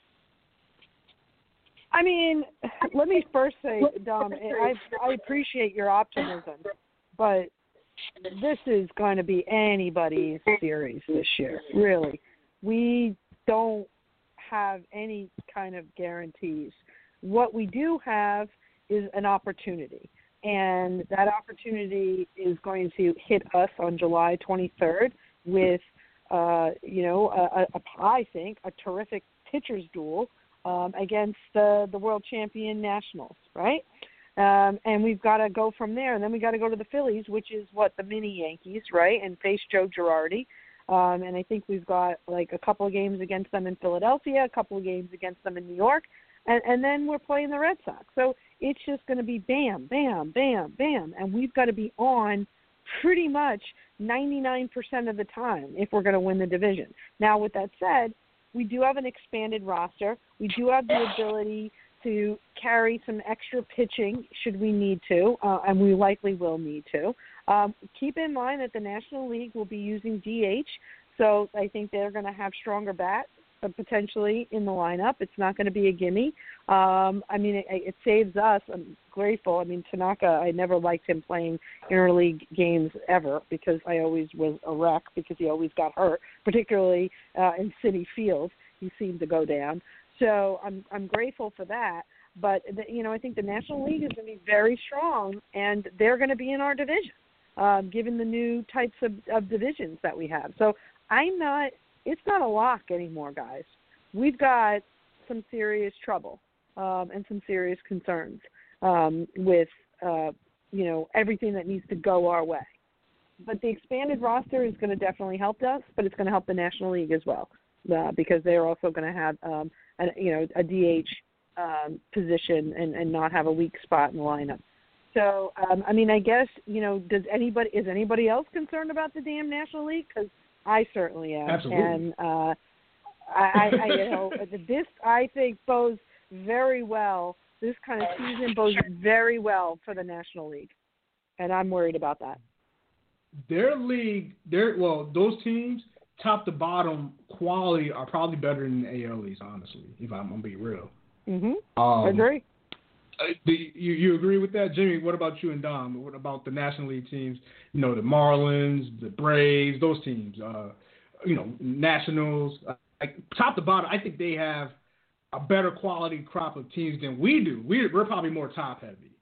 I mean, let me first say, Dom, I I appreciate your optimism, but this is going to be anybody's series this year. Really, we don't have any kind of guarantees. What we do have is an opportunity. And that opportunity is going to hit us on July twenty-third with, uh, you know, a, a, I think, a terrific pitcher's duel um, against uh, the world champion Nationals, right? Um, and we've got to go from there. And then we got to go to the Phillies, which is what, the mini Yankees, right, and face Joe Girardi. Um, and I think we've got like a couple of games against them in Philadelphia, a couple of games against them in New York, and, and then we're playing the Red Sox. So it's just going to be bam, bam, bam, bam. And we've got to be on pretty much ninety-nine percent of the time if we're going to win the division. Now, with that said, we do have an expanded roster. We do have the ability to carry some extra pitching should we need to, uh, and we likely will need to. Um, keep in mind that the National League will be using D H, so I think they're going to have stronger bats. But potentially in the lineup. It's not going to be a gimme. Um, I mean, it, it saves us. I'm grateful. I mean, Tanaka, I never liked him playing interleague games ever because I always was a wreck because he always got hurt, particularly uh, in Citi Field. He seemed to go down. So I'm I'm grateful for that. But, the, you know, I think the National League is going to be very strong, and they're going to be in our division, um, given the new types of, of divisions that we have. So I'm not – it's not a lock anymore, guys. We've got some serious trouble um, and some serious concerns um, with, uh, you know, everything that needs to go our way. But the expanded roster is going to definitely help us, but it's going to help the National League as well uh, because they're also going to have, um, a, you know, a D H um, position and, and not have a weak spot in the lineup. So, um, I mean, I guess, you know, does anybody is anybody else concerned about the damn National League? Because I certainly am. Absolutely. And uh, I, I, you know, this I think bodes very well. This kind of season bodes very well for the National League, and I'm worried about that. Their league, their well, those teams, top to bottom, quality are probably better than the A L East, honestly. If I'm gonna be real. Mm-hmm. Um, I agree. Do you, you agree with that, Jimmy? What about you and Dom? What about the National League teams? You know, the Marlins, the Braves, those teams. Uh, you know, Nationals. Uh, like top to bottom, I think they have a better quality crop of teams than we do. We, we're probably more top heavy.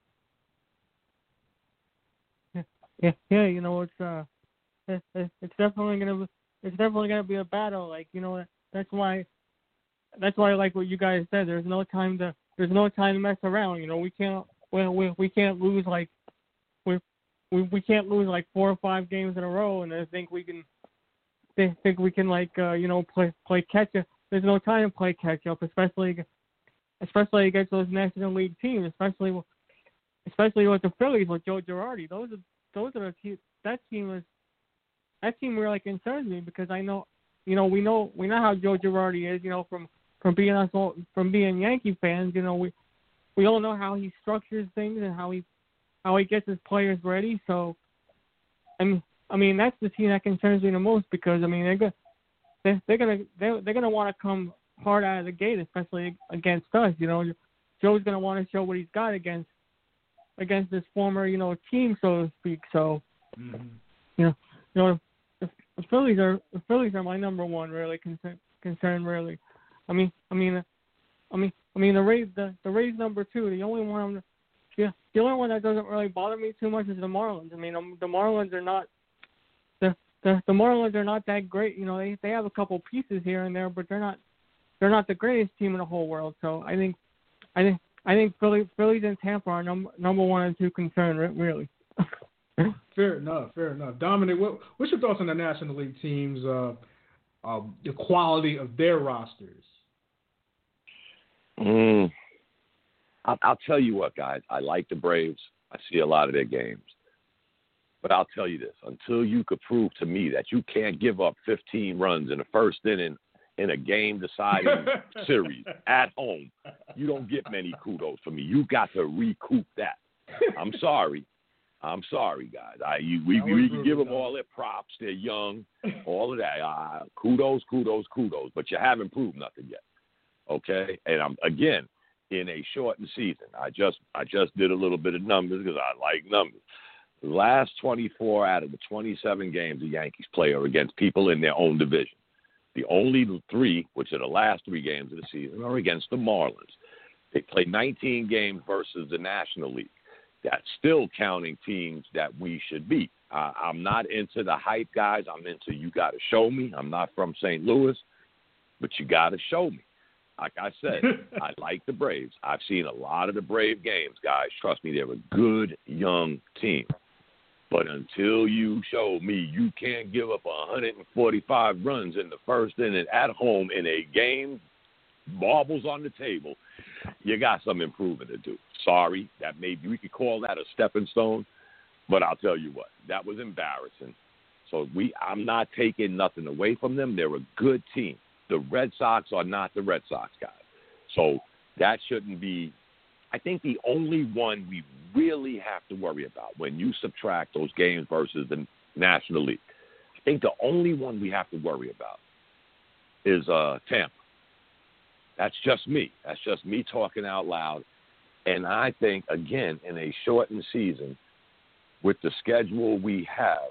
Yeah, yeah, yeah. You know, it's uh, it, it, it's definitely gonna, it's definitely gonna be a battle. Like, you know, that's why, that's why I like what you guys said. There's no time to. There's no time to mess around. You know, we can't we we, we can't lose like we, we we can't lose like four or five games in a row, and I think we can they think we can like uh, you know play play catch up. There's no time to play catch up, especially especially against those National League teams, especially especially with the Phillies with Joe Girardi. Those are those are the teams, that team is that team really concerns me because I know you know we know we know how Joe Girardi is. You know from From being us, from being Yankee fans, you know, we we all know how he structures things and how he how he gets his players ready. So, I mean, I mean that's the team that concerns me the most because I mean they're gonna they're, they're gonna they're, they're gonna want to come hard out of the gate, especially against us. You know, Joe's gonna want to show what he's got against against this former you know team, so to speak. So, mm-hmm. you know, you know, the, the Phillies are the Phillies are my number one really concern concern really. I mean, I mean, I mean, I mean the Rays the, the Rays number two. The only one I'm, yeah, the only one that doesn't really bother me too much is the Marlins. I mean, um, the Marlins are not the, the the Marlins are not that great. You know, they they have a couple pieces here and there, but they're not they're not the greatest team in the whole world. So I think I think I think Philly, Phillies and Tampa are number number one and two concern really. Fair enough, fair enough. Dominic, what, what's your thoughts on the National League teams, uh, uh, the quality of their rosters? Mm. I'll, I'll tell you what, guys. I like the Braves. I see a lot of their games. But I'll tell you this. Until you could prove to me that you can't give up fifteen runs in the first inning in a game-deciding series at home, you don't get many kudos from me. You got to recoup that. I'm sorry. I'm sorry, guys. I you, we we can give them all their props. They're young, all of that. Uh, kudos, kudos, kudos. But you haven't proved nothing yet. Okay, and I'm again in a shortened season. I just I just did a little bit of numbers because I like numbers. The last twenty-four out of the twenty-seven games the Yankees play are against people in their own division. The only three, which are the last three games of the season, are against the Marlins. They play nineteen games versus the National League. That's still counting teams that we should beat. Uh, I'm not into the hype, guys. I'm into you got to show me. I'm not from Saint Louis, but you got to show me. Like I said, I like the Braves. I've seen a lot of the Brave games, guys. Trust me, they're a good young team. But until you show me you can't give up one hundred forty-five runs in the first inning at home in a game, marbles on the table, you got some improving to do. Sorry, that maybe we could call that a stepping stone, but I'll tell you what, that was embarrassing. So we, I'm not taking nothing away from them. They're a good team. The Red Sox are not the Red Sox guys. So that shouldn't be, I think the only one we really have to worry about when you subtract those games versus the National League, I think the only one we have to worry about is uh, Tampa. That's just me. That's just me talking out loud. And I think, again, in a shortened season, with the schedule we have,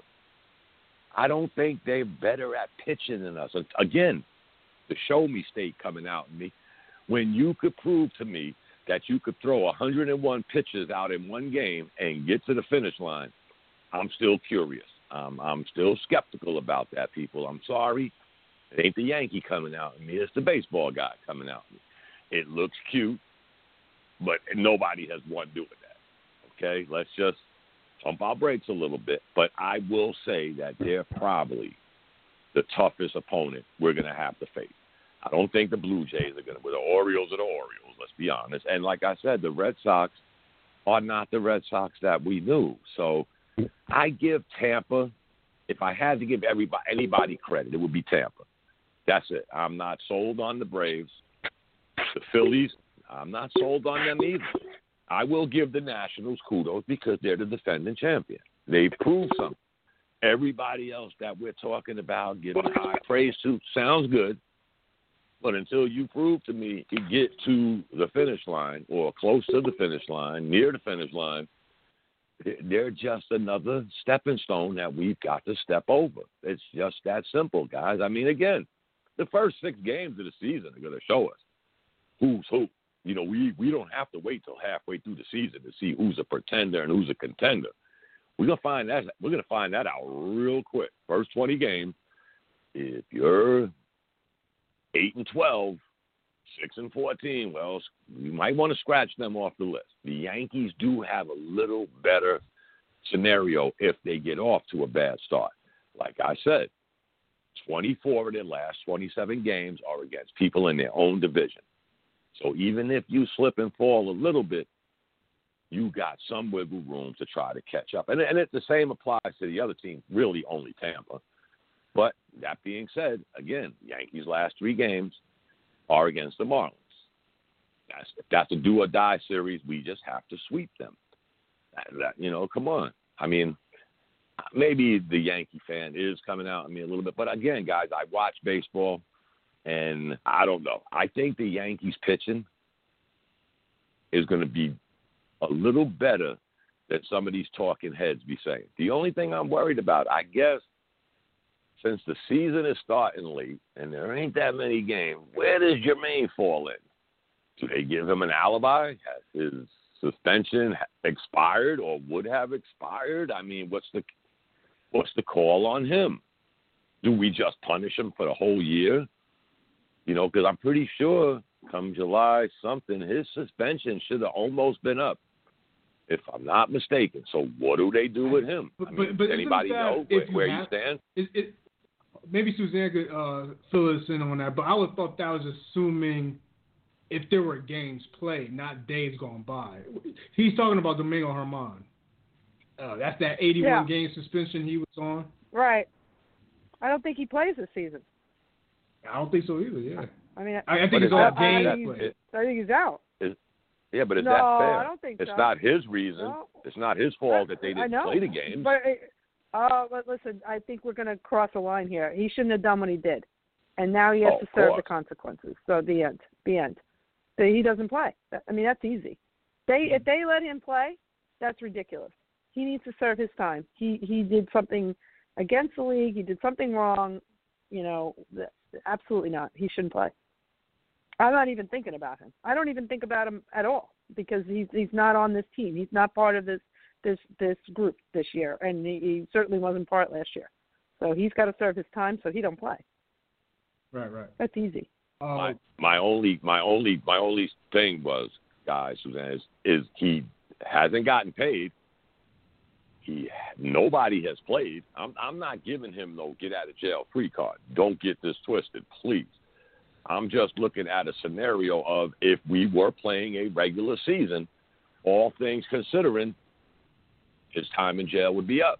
I don't think they're better at pitching than us. Again, the show me state coming out in me. When you could prove to me that you could throw one hundred one pitches out in one game and get to the finish line, I'm still curious. Um, I'm still skeptical about that, people. I'm sorry. It ain't the Yankee coming out in me. It's the baseball guy coming out in me. It looks cute, but nobody has won doing that. Okay? Let's just pump our brakes a little bit. But I will say that they're probably the toughest opponent we're going to have to face. I don't think the Blue Jays are going to, but the Orioles are the Orioles, let's be honest. And like I said, the Red Sox are not the Red Sox that we knew. So I give Tampa, if I had to give everybody anybody credit, it would be Tampa. That's it. I'm not sold on the Braves. The Phillies, I'm not sold on them either. I will give the Nationals kudos because they're the defending champion. They proved something. Everybody else that we're talking about, giving high praise to, sounds good. But until you prove to me you get to the finish line or close to the finish line, near the finish line, they're just another stepping stone that we've got to step over. It's just that simple, guys. I mean, again, the first six games of the season are going to show us who's who. You know, we, we don't have to wait till halfway through the season to see who's a pretender and who's a contender. We're gonna find that. We're gonna find that out real quick. First twenty games, if you're eight and twelve, six and fourteen, well, you might want to scratch them off the list. The Yankees do have a little better scenario if they get off to a bad start. Like I said, twenty-four of their last twenty-seven games are against people in their own division. So even if you slip and fall a little bit, you got some wiggle room to try to catch up. And, and it, the same applies to the other team, really only Tampa. But that being said, again, Yankees' last three games are against the Marlins. That's, if that's a do-or-die series, we just have to sweep them. That, that, you know, come on. I mean, maybe the Yankee fan is coming out at me a little bit. But again, guys, I watch baseball, and I don't know. I think the Yankees pitching is going to be a little better that some of these talking heads be saying. The only thing I'm worried about, I guess, since the season is starting late and there ain't that many games, where does Jermaine fall in? Do they give him an alibi? Has his suspension expired or would have expired? I mean, what's the what's the call on him? Do we just punish him for the whole year? You know, because I'm pretty sure come July something, his suspension should have almost been up, if I'm not mistaken. So what do they do with him? But, I mean, but, but anybody know where, where he stands? It, it, maybe Suzanne could uh, fill us in on that, but I would have thought that was assuming if there were games played, not days gone by. He's talking about Domingo Germán. Uh, that's that eighty-one yeah. game suspension he was on. Right. I don't think he plays this season. I don't think so either, yeah. I mean, I, I think it's all games played. I think he's out. Is, yeah, but is no, that fair? I don't think it's so. not his reason. No. It's not his fault that they didn't play the games. But, uh, but listen, I think we're going to cross a line here. He shouldn't have done what he did. And now he has oh, to serve course. the consequences. So the end. The end. So he doesn't play. I mean, that's easy. They If they let him play, that's ridiculous. He needs to serve his time. He he did something against the league. He did something wrong. You know, absolutely not. He shouldn't play. I'm not even thinking about him. I don't even think about him at all because he's he's not on this team. He's not part of this this this group this year, and he, he certainly wasn't part last year. So he's got to serve his time, so he don't play. Right, right. That's easy. Uh, my my only my only my only thing was, guys, Suzanne, is, is he hasn't gotten paid. He nobody has played. I'm I'm not giving him no get out of jail free card. Don't get this twisted, please. I'm just looking at a scenario of if we were playing a regular season, all things considering, his time in jail would be up.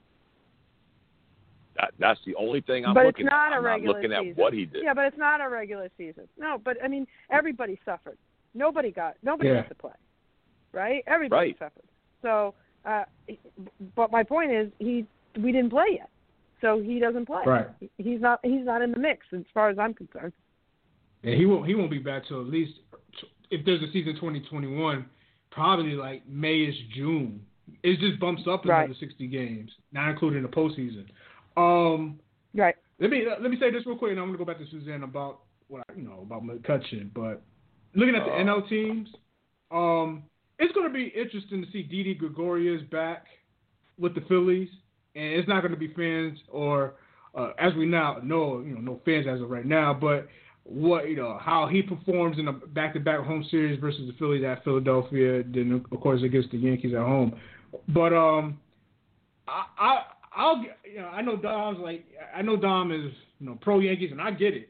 That, that's the only thing I'm but looking it's not at. A I'm regular not looking season. at what he did. Yeah, but it's not a regular season. No, but I mean, everybody suffered. Nobody got. Nobody yeah. got to play, right? Everybody right. suffered. So, uh, but my point is, he we didn't play yet, so he doesn't play. Right. He's not. He's not in the mix as far as I'm concerned. Yeah, he won't. He won't be back till at least if there's a season twenty twenty-one, probably like May-ish, June. It just bumps up another right. sixty games, not including the postseason. Um, right. Let me let me say this real quick, and I'm gonna go back to Suzanne about what I, you know about McCutcheon. But looking at the uh, N L teams, um, it's gonna be interesting to see Didi Gregorius back with the Phillies, and it's not gonna be fans or uh, as we now know, you know, no fans as of right now, but what you know how he performs in a back-to-back home series versus the Phillies at Philadelphia, then of course against the Yankees at home. But um, I, I I'll you know I know Dom's like I know Dom is you know pro Yankees and I get it.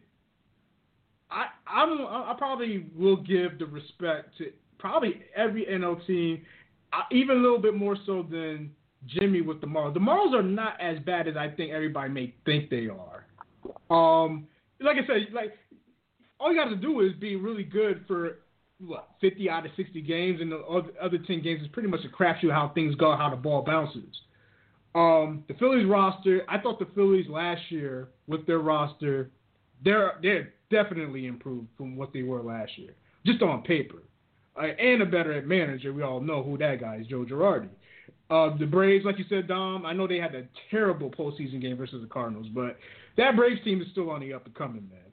I I'm, I probably will give the respect to probably every N L team, even a little bit more so than Jimmy with the Marlins. The Marlins are not as bad as I think everybody may think they are. Um, like I said, like. All you got to do is be really good for what, fifty out of sixty games, and the other ten games is pretty much a crapshoot how things go, how the ball bounces. Um, the Phillies roster, I thought the Phillies last year with their roster, they're they're definitely improved from what they were last year, just on paper. Uh, and a better manager, we all know who that guy is, Joe Girardi. Uh, the Braves, like you said, Dom, I know they had a terrible postseason game versus the Cardinals, but that Braves team is still on the up and coming, man.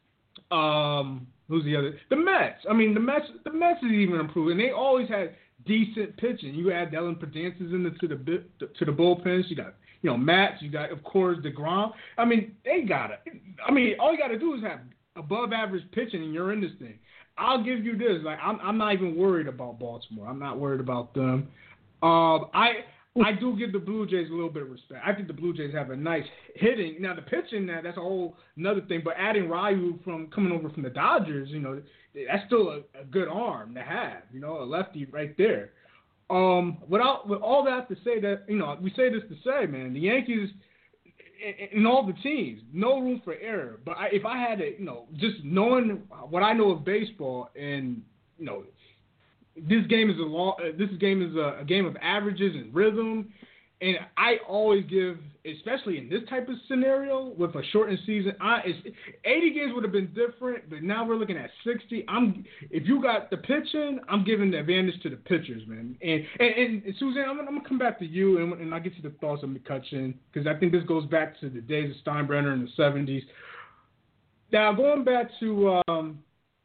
Um, who's the other? The Mets. I mean, the Mets. The Mets is even improving. They always had decent pitching. You add Dylan Prudence in the, to the to the bullpens. You got you know Mats. You got of course DeGrom. I mean, they got it. I mean, all you got to do is have above average pitching, and you're in this thing. I'll give you this. Like I'm, I'm not even worried about Baltimore. I'm not worried about them. Um, I. I do give the Blue Jays a little bit of respect. I think the Blue Jays have a nice hitting. Now, the pitching, that that's a whole another thing. But adding Ryu from coming over from the Dodgers, you know, that's still a, a good arm to have, you know, a lefty right there. Um, without, with all that to say that, you know, we say this to say, man, the Yankees and all the teams, no room for error. But I, if I had to, you know, just knowing what I know of baseball and, you know, This game is a long, uh, this game is a, a game of averages and rhythm, and I always give, especially in this type of scenario with a shortened season, I it's, eighty games would have been different, but now we're looking at sixty. I'm if you got the pitching, I'm giving the advantage to the pitchers, man. And and, and Suzanne, I'm, I'm gonna come back to you, and, and I'll get to the thoughts on McCutchen because I think this goes back to the days of Steinbrenner in the seventies. Now going back to um,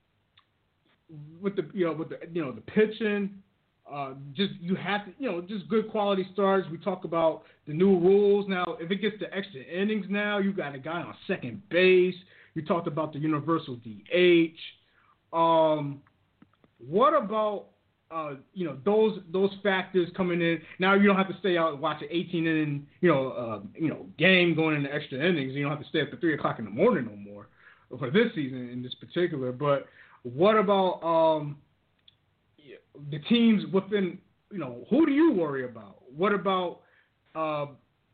with the you know with the you know the pitching. Uh, just you have to, you know, just good quality starts. We talk about the new rules now. If it gets to extra innings now, you got a guy on second base. You talked about the universal D H. Um, what about uh, you know those those factors coming in? Now you don't have to stay out and watch an eighteen inning you know uh, you know game going into extra innings. You don't have to stay up to three o'clock in the morning no more for this season in this particular. But what about um, the teams within, you know, who do you worry about? What about uh,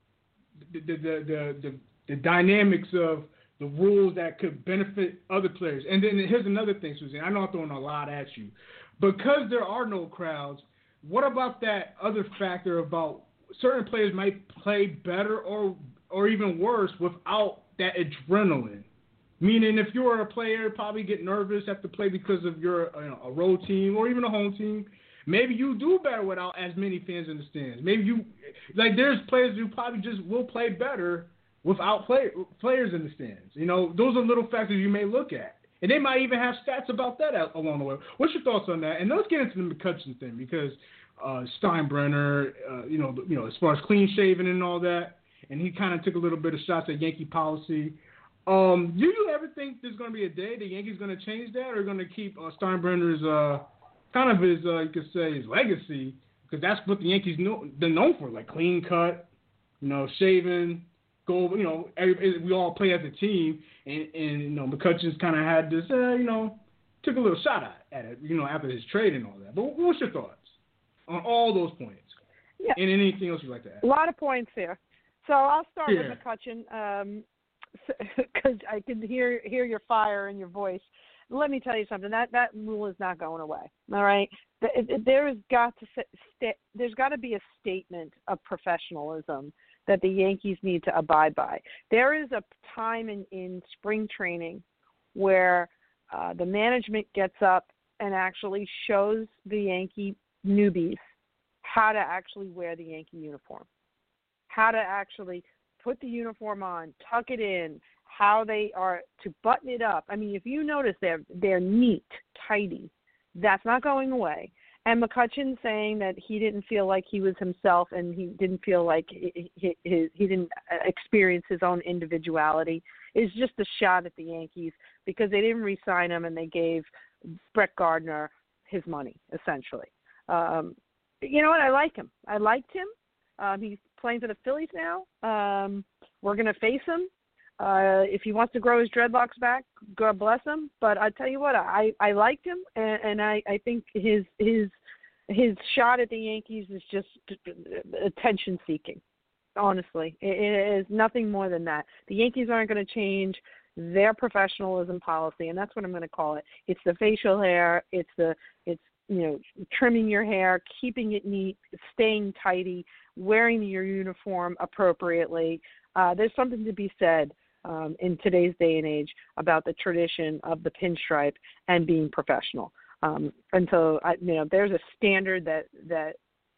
the, the, the, the, the dynamics of the rules that could benefit other players? And then here's another thing, Suzanne. I know I'm throwing a lot at you. Because there are no crowds, what about that other factor about certain players might play better or or even worse without that adrenaline? Meaning, if you're a player, probably get nervous after play because of your you know, a road team or even a home team. Maybe you do better without as many fans in the stands. Maybe you, like, there's players who probably just will play better without play, players in the stands. You know, those are little factors you may look at. And they might even have stats about that along the way. What's your thoughts on that? And let's get into the McCutchen thing because uh, Steinbrenner, uh, you know, you know, as far as clean shaving and all that, and he kind of took a little bit of shots at Yankee policy. Um, do you ever think there's going to be a day the Yankees going to change that, or going to keep uh, Steinbrenner's uh, kind of his, uh, you could say, his legacy? Because that's what the Yankees know they're known for, like clean cut, you know, shaving, go, you know, every, we all play as a team, and, and you know, McCutchen's kind of had this, uh, you know, took a little shot at, at it, you know, after his trade and all that. But what's your thoughts on all those points? Yeah. And anything else you'd like to add? A lot of points there. So I'll start yeah. with McCutchen. Um, because I can hear hear your fire in your voice. Let me tell you something. That that rule is not going away. All right. There has got to st- there's got to be a statement of professionalism that the Yankees need to abide by. There is a time in, in spring training where uh, the management gets up and actually shows the Yankee newbies how to actually wear the Yankee uniform, how to actually put the uniform on, tuck it in, how they are to button it up. I mean, if you notice, they're they're neat, tidy. That's not going away. And McCutchen saying that he didn't feel like he was himself and he didn't feel like he, he, he, he didn't experience his own individuality is just a shot at the Yankees because they didn't re-sign him and they gave Brett Gardner his money, essentially. Um, you know what? I like him. I liked him. Um, he's playing for the Phillies now. Um, we're going to face him. Uh, if he wants to grow his dreadlocks back, God bless him. But I tell you what, I, I liked him, and, and I, I think his his his shot at the Yankees is just attention seeking. Honestly, it, it is nothing more than that. The Yankees aren't going to change their professionalism policy, and that's what I'm going to call it. It's the facial hair. It's the it's you know trimming your hair, keeping it neat, staying tidy, wearing your uniform appropriately. Uh, there's something to be said um, in today's day and age about the tradition of the pinstripe and being professional. Um, and so, I, you know, there's a standard that that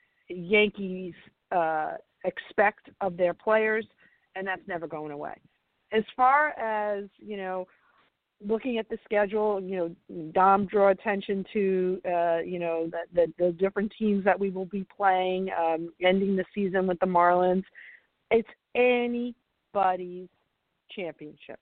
Yankees uh, expect of their players, and that's never going away. As far as, you know, looking at the schedule, you know, Dom draw attention to, uh, you know, the, the, the different teams that we will be playing, um, ending the season with the Marlins. It's anybody's championship.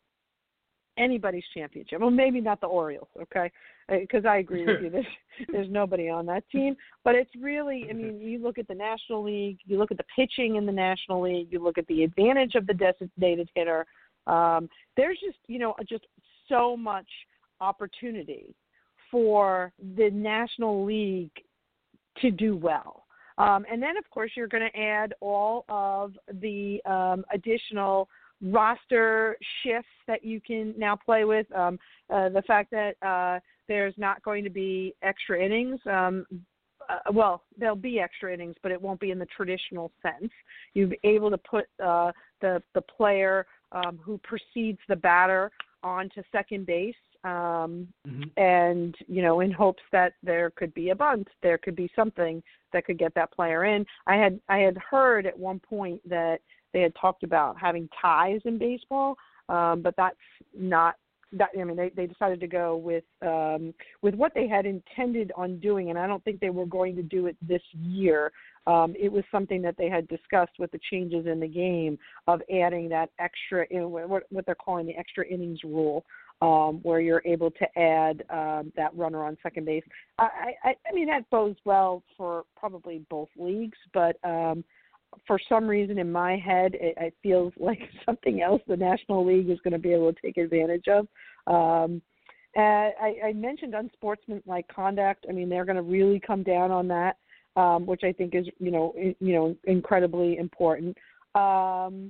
Anybody's championship. Well, maybe not the Orioles, okay? Because I agree with you. There's, there's nobody on that team. But it's really, I mean, you look at the National League, you look at the pitching in the National League, you look at the advantage of the designated hitter. Um, there's just, you know, just so much opportunity for the National League to do well. Um, and then, of course, you're going to add all of the um, additional roster shifts that you can now play with. Um, uh, the fact that uh, there's not going to be extra innings. Um, uh, well, there'll be extra innings, but it won't be in the traditional sense. You'll be able to put uh, the the player um, who precedes the batter onto second base, um, mm-hmm. and you know, in hopes that there could be a bunt, there could be something that could get that player in. I had I had heard at one point that they had talked about having ties in baseball, um, but that's not. That, I mean, they, they decided to go with um, with what they had intended on doing, and I don't think they were going to do it this year. Um, it was something that they had discussed with the changes in the game of adding that extra, in, what, what they're calling the extra innings rule, um, where you're able to add um, that runner on second base. I, I, I mean, that bodes well for probably both leagues, but um, for some reason in my head, it, it feels like something else the National League is going to be able to take advantage of. Um, and I, I mentioned unsportsmanlike conduct. I mean, they're going to really come down on that, um, which I think is, you know, in, you know, incredibly important. Um,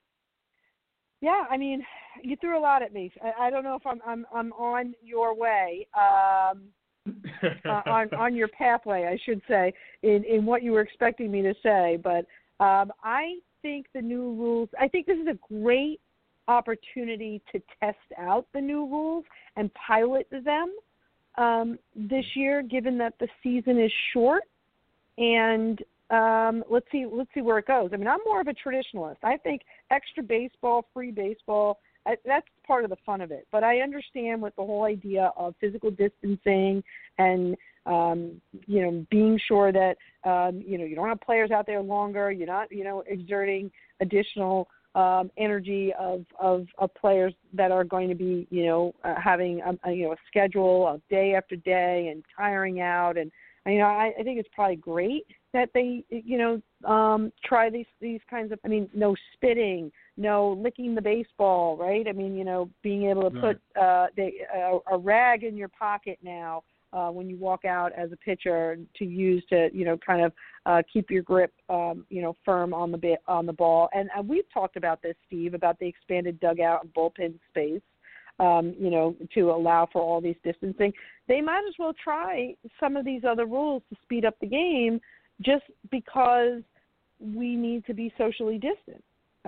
yeah, I mean, you threw a lot at me. I, I don't know if I'm I'm I'm on your way. Um, uh, on on your pathway, I should say, in, in what you were expecting me to say, but um, I think the new rules, I think this is a great opportunity to test out the new rules and pilot them um, this year, given that the season is short, and um, let's see let's see where it goes. I mean, I'm more of a traditionalist. I think extra baseball, free baseball, that's part of the fun of it. But I understand with the whole idea of physical distancing and, um, you know, being sure that, um, you know, you don't have players out there longer. You're not, you know, exerting additional um, energy of, of, of players that are going to be, you know, uh, having, a, a, you know, a schedule of day after day and tiring out. And, you know, I, I think it's probably great that they, you know, um, try these, these kinds of, I mean, no spitting, no licking the baseball, right? I mean, you know, being able to put uh, the, uh, a rag in your pocket now uh, when you walk out as a pitcher to use to, you know, kind of uh, keep your grip, um, you know, firm on the bit, on the ball. And uh, we've talked about this, Steve, about the expanded dugout and bullpen space, um, you know, to allow for all these distancing. They might as well try some of these other rules to speed up the game just because we need to be socially distant.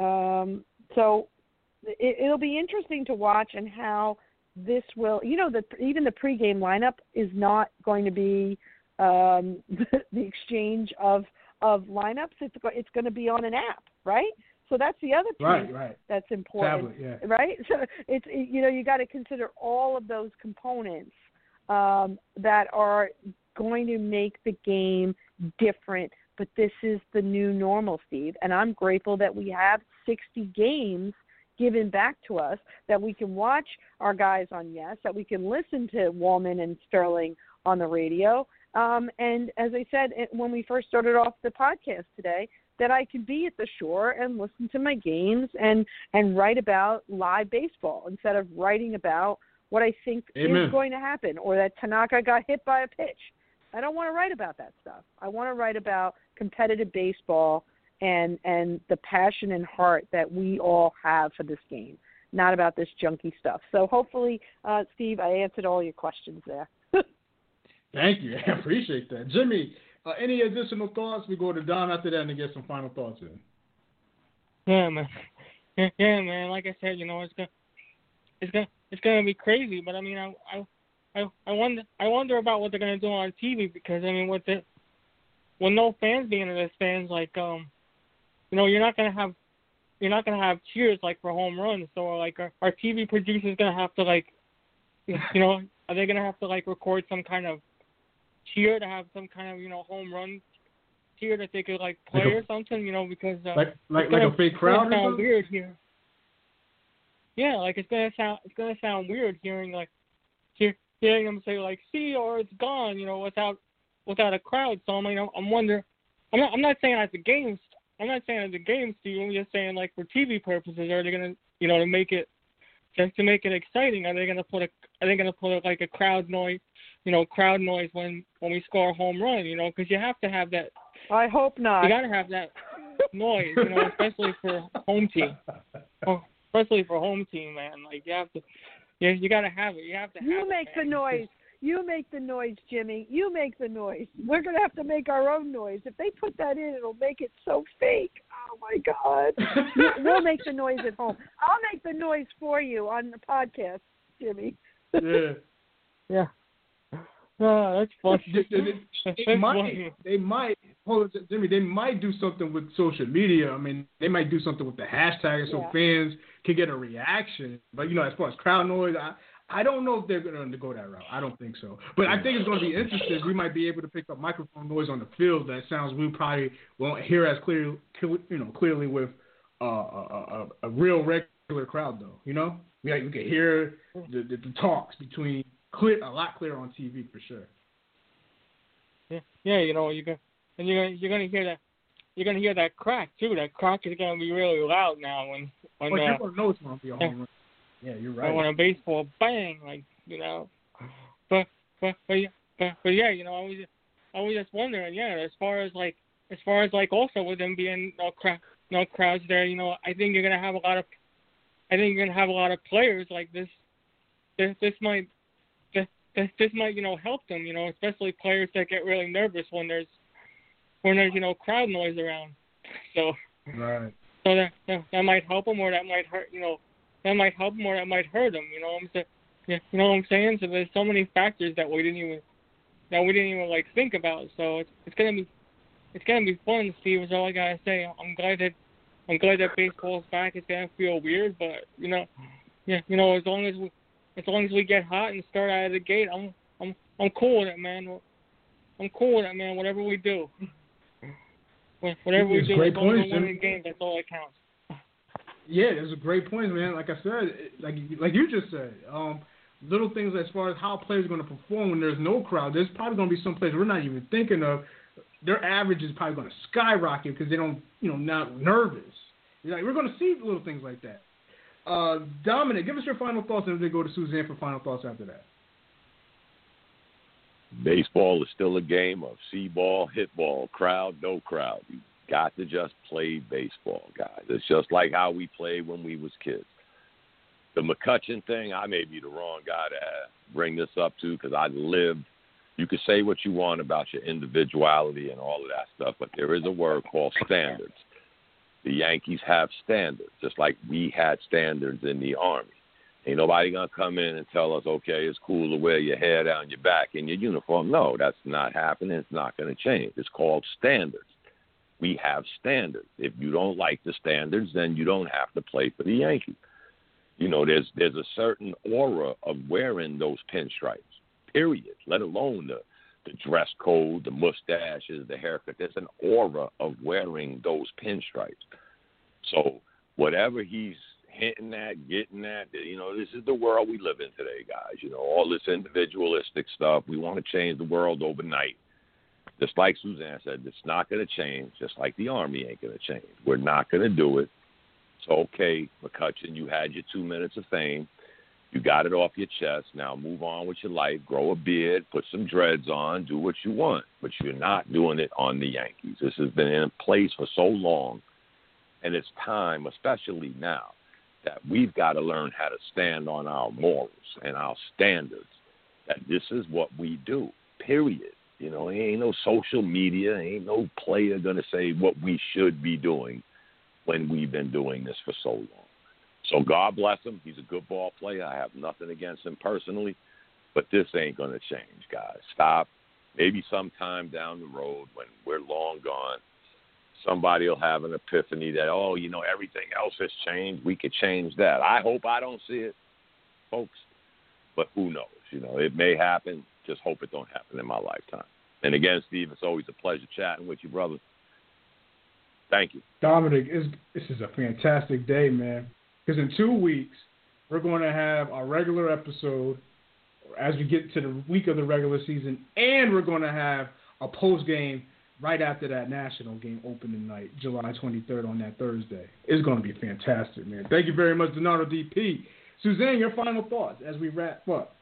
Um, so it, it'll be interesting to watch and how this will, you know, the, even the pregame lineup is not going to be um, the, the exchange of, of lineups. It's, it's going to be on an app, right? So that's the other piece right, right. that's important, Tablet, yeah. right? So it's, you know, you got to consider all of those components um, that are going to make the game different. But this is the new normal, Steve, and I'm grateful that we have sixty games given back to us, that we can watch our guys on Yes, that we can listen to Wallman and Sterling on the radio. Um, and as I said when we first started off the podcast today, that I can be at the Shore and listen to my games and, and write about live baseball instead of writing about what I think Amen. is going to happen, or that Tanaka got hit by a pitch. I don't want to write about that stuff. I want to write about competitive baseball and and the passion and heart that we all have for this game, not about this junky stuff. So hopefully, uh, Steve, I answered all your questions there. Thank you. I appreciate that. Jimmy, uh, any additional thoughts? We go to Don after that and get some final thoughts in. Yeah, man. Yeah, yeah, man. Like I said, you know, it's gonna, it's gonna, it's gonna be crazy. But I mean, I, I, I, I wonder, I wonder about what they're gonna do on T V, because I mean, with the, with no fans being in the stands, like, um, you know, you're not gonna have, you're not gonna have cheers like for home runs. So like, our, our T V producers gonna have to like, you know, are they gonna have to like record some kind of cheer to have some kind of, you know, home run cheer that they could like play like a, or something, you know, because uh, like like, gonna, like a fake crowd. It's gonna sound weird here. Yeah, like it's gonna sound it's gonna sound weird hearing like hear, hearing them say like "see" or "it's gone," you know, without without a crowd. So I mean, I'm, I'm wondering. I'm not I'm not saying at the games. I'm not saying at the games, Steve. I'm just saying like for T V purposes, are they gonna, you know, to make it just to make it exciting? Are they gonna put a Are they gonna put a, like a crowd noise, you know, crowd noise when when we score a home run? You know, because you have to have that. I hope not. You got to have that noise, you know, especially for home team. Oh, especially for home team, man. Like you have to, you you got to have it. You have to. You have make it, the noise. You make the noise, Jimmy. You make the noise. We're going to have to make our own noise. If they put that in, it'll make it so fake. Oh, my God. We'll make the noise at home. I'll make the noise for you on the podcast, Jimmy. Yeah. Yeah. Oh, that's funny. They, they, they might, they might, hold on, Jimmy, they might do something with social media. I mean, they might do something with the hashtag so yeah. fans can get a reaction. But, you know, as far as crowd noise, I, I don't know if they're going to go that route. I don't think so. But I think it's going to be interesting. We might be able to pick up microphone noise on the field that sounds we probably won't hear as clearly, you know, clearly with uh, a, a, a real regular crowd, though. You know, we, we can hear the, the, the talks between clear a lot clearer on T V for sure. Yeah, yeah, you know, you go, and you're gonna, you're gonna hear that, you're gonna hear that crack too. That crack is gonna be really loud now when when. Well, uh, you're gonna know it's gonna be a home run. Yeah, you're right. When a baseball bang, like you know, but but but yeah, but, but yeah, you know, I was I was just wondering, yeah, as far as like as far as like also with them being no crowd, no crowds there, you know, I think you're gonna have a lot of, I think you're gonna have a lot of players like this. This this might. This, this might, you know, help them, you know, especially players that get really nervous when there's, when there's, you know, crowd noise around. So, right. So that, that that might help them, or that might hurt, you know, that might help them, or that might hurt them. You know what I'm saying? Yeah, you know what I'm saying? So there's so many factors that we didn't even, that we didn't even like think about. So it's it's gonna be, it's gonna be fun, Steve. Is all I gotta say. I'm glad that, I'm glad that baseball's back. It's gonna feel weird, but you know, yeah, you know, as long as we. As long as we get hot and start out of the gate, I'm I'm I'm cool with it, man. I'm cool with it, man. Whatever we do, whatever we do, as long as we win the game, that's all that counts. Yeah, it's a great point, man. Like I said, like like you just said, um, little things as far as how players are going to perform when there's no crowd. There's probably going to be some players we're not even thinking of. Their average is probably going to skyrocket because they don't, you know, not nervous. Like we're going to see little things like that. Uh, Dominic, give us your final thoughts, and then go to Suzanne for final thoughts after that. Baseball is still a game of see ball, hit ball, crowd, no crowd. You got to just play baseball, guys. It's just like how we played when we was kids. The McCutchen thing, I may be the wrong guy to bring this up to because I lived. You can say what you want about your individuality and all of that stuff, but there is a word called standards. The Yankees have standards, just like we had standards in the Army. Ain't nobody going to come in and tell us, okay, it's cool to wear your hair down your back in your uniform. No, that's not happening. It's not going to change. It's called standards. We have standards. If you don't like the standards, then you don't have to play for the Yankees. You know, there's there's a certain aura of wearing those pinstripes, period, let alone the the dress code, the mustaches, the haircut. There's an aura of wearing those pinstripes. So whatever he's hinting at, getting at, you know, this is the world we live in today, guys. You know, all this individualistic stuff. We want to change the world overnight. Just like Suzanne said, it's not going to change, just like the Army ain't going to change. We're not going to do it. So, okay, McCutchen, you had your two minutes of fame. You got it off your chest. Now move on with your life. Grow a beard. Put some dreads on. Do what you want. But you're not doing it on the Yankees. This has been in place for so long. And it's time, especially now, that we've got to learn how to stand on our morals and our standards. That this is what we do, period. You know, ain't no social media. Ain't no player going to say what we should be doing when we've been doing this for so long. So God bless him. He's a good ball player. I have nothing against him personally, but this ain't going to change, guys. Stop. Maybe sometime down the road when we're long gone, somebody will have an epiphany that, oh, you know, everything else has changed. We could change that. I hope I don't see it, folks, but who knows? You know, it may happen. Just hope it don't happen in my lifetime. And again, Steve, it's always a pleasure chatting with you, brother. Thank you. Dominic, this is a fantastic day, man. Because in two weeks, we're going to have our regular episode as we get to the week of the regular season, and we're going to have a post game right after that national game opening night, July twenty-third on that Thursday. It's going to be fantastic, man. Thank you very much, Donato D P. Suzanne, your final thoughts as we wrap up.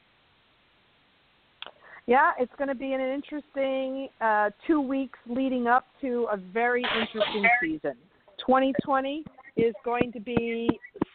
Yeah, it's going to be an interesting uh, two weeks leading up to a very interesting season. twenty twenty is going to be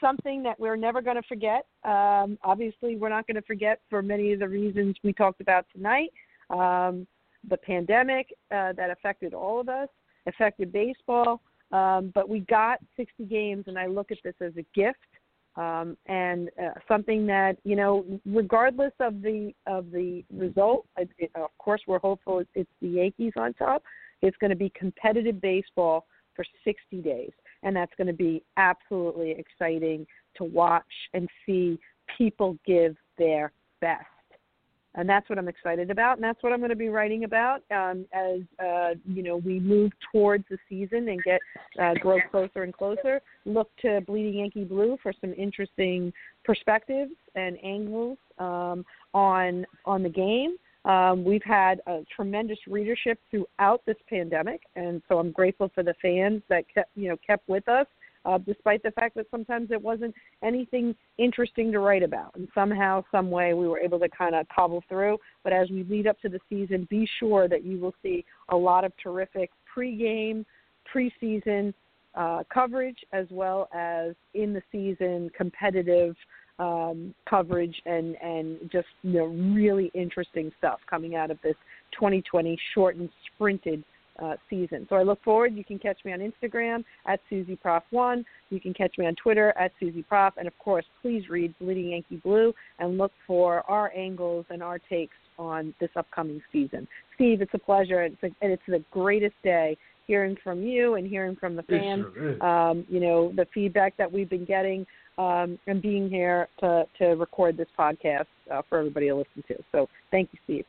something that we're never going to forget. Um, obviously, we're not going to forget for many of the reasons we talked about tonight. Um, the pandemic uh, that affected all of us, affected baseball, um, but we got sixty games, and I look at this as a gift um, and uh, something that, you know, regardless of the of the result, it, it, of course, we're hopeful it's the Yankees on top. It's going to be competitive baseball for sixty days, and that's going to be absolutely exciting to watch and see people give their best. And that's what I'm excited about, and that's what I'm going to be writing about um, as, uh, you know, we move towards the season and get uh, grow closer and closer. Look to Bleeding Yankee Blue for some interesting perspectives and angles um, on on the game. Um, we've had a tremendous readership throughout this pandemic, and so I'm grateful for the fans that kept, you know, kept with us. Uh, despite the fact that sometimes it wasn't anything interesting to write about. And somehow, some way, we were able to kind of cobble through. But as we lead up to the season, be sure that you will see a lot of terrific pregame, preseason uh, coverage, as well as in-the-season competitive um, coverage and, and just, you know, really interesting stuff coming out of this twenty twenty shortened, sprinted Uh, season. So I look forward. You can catch me on Instagram at Susie Prof one. You can catch me on Twitter at Susie Prof. And, of course, please read Bleeding Yankee Blue and look for our angles and our takes on this upcoming season. Steve, it's a pleasure. It's a, and it's the greatest day hearing from you and hearing from the fans, sure um, you know, the feedback that we've been getting um, and being here to, to record this podcast uh, for everybody to listen to. So thank you, Steve.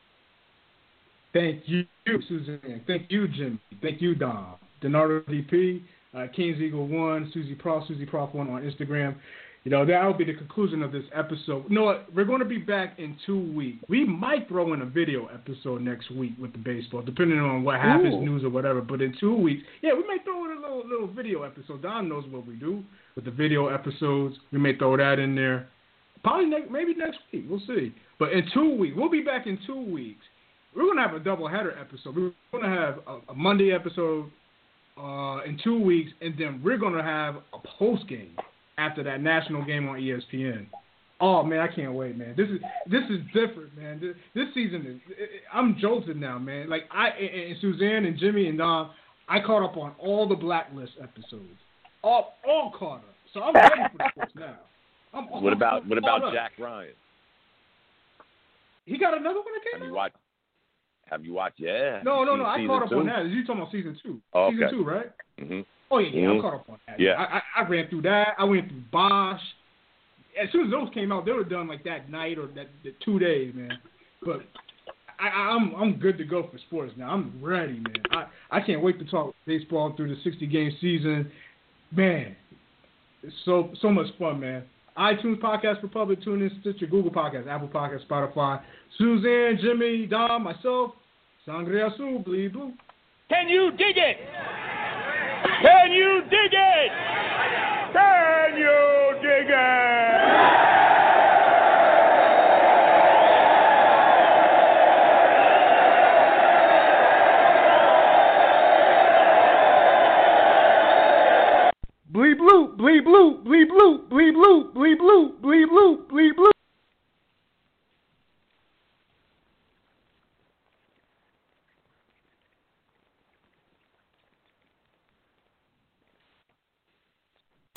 Thank you, Suzanne. Thank you, Jimmy. Thank you, Dom. Donardo D P, uh, Kings Eagle one, Susie Prof, Susie Prof one on Instagram. You know, that will be the conclusion of this episode. You know what? We're going to be back in two weeks. We might throw in a video episode next week with the baseball, depending on what happens, Ooh. news or whatever. But in two weeks, yeah, we may throw in a little little video episode. Don knows what we do with the video episodes. We may throw that in there. Probably next, maybe next week. We'll see. But in two weeks, we'll be back in two weeks. We're going to have a double-header episode. We're going to have a, a Monday episode uh, in two weeks, and then we're going to have a post-game after that national game on E S P N. Oh, man, I can't wait, man. This is this is different, man. This, this season is it, – I'm jolted now, man. Like, I and, and Suzanne and Jimmy and Dom, I caught up on all the Blacklist episodes. All all caught up. So I'm ready for the sports now. I'm, What about I'm, what about up. Jack Ryan? He got another one that came Have out? you watched? Have you watched? Yeah. No, no, You no. I seen caught up season on two? that. You talking about season two? Oh, Season okay. two, right? Mm-hmm. Oh yeah, yeah. Mhm. I'm caught up on that. Yeah. I, I, I ran through that. I went through Bosch. As soon as those came out, they were done like that night or that, that two days, man. But I, I'm I'm good to go for sports now. I'm ready, man. I, I can't wait to talk baseball through the sixty game season, man. It's so so much fun, man. iTunes Podcast Republic, TuneIn, Stitcher, Google Podcast, Apple Podcast, Spotify. Suzanne, Jimmy, Dom, myself, Sangre Azul, Bleed Blue. Can you dig it? Can you dig it? Can you dig it? Bleed blue, bleed blue, bleed blue, bleed blue, bleed blue, bleed blue.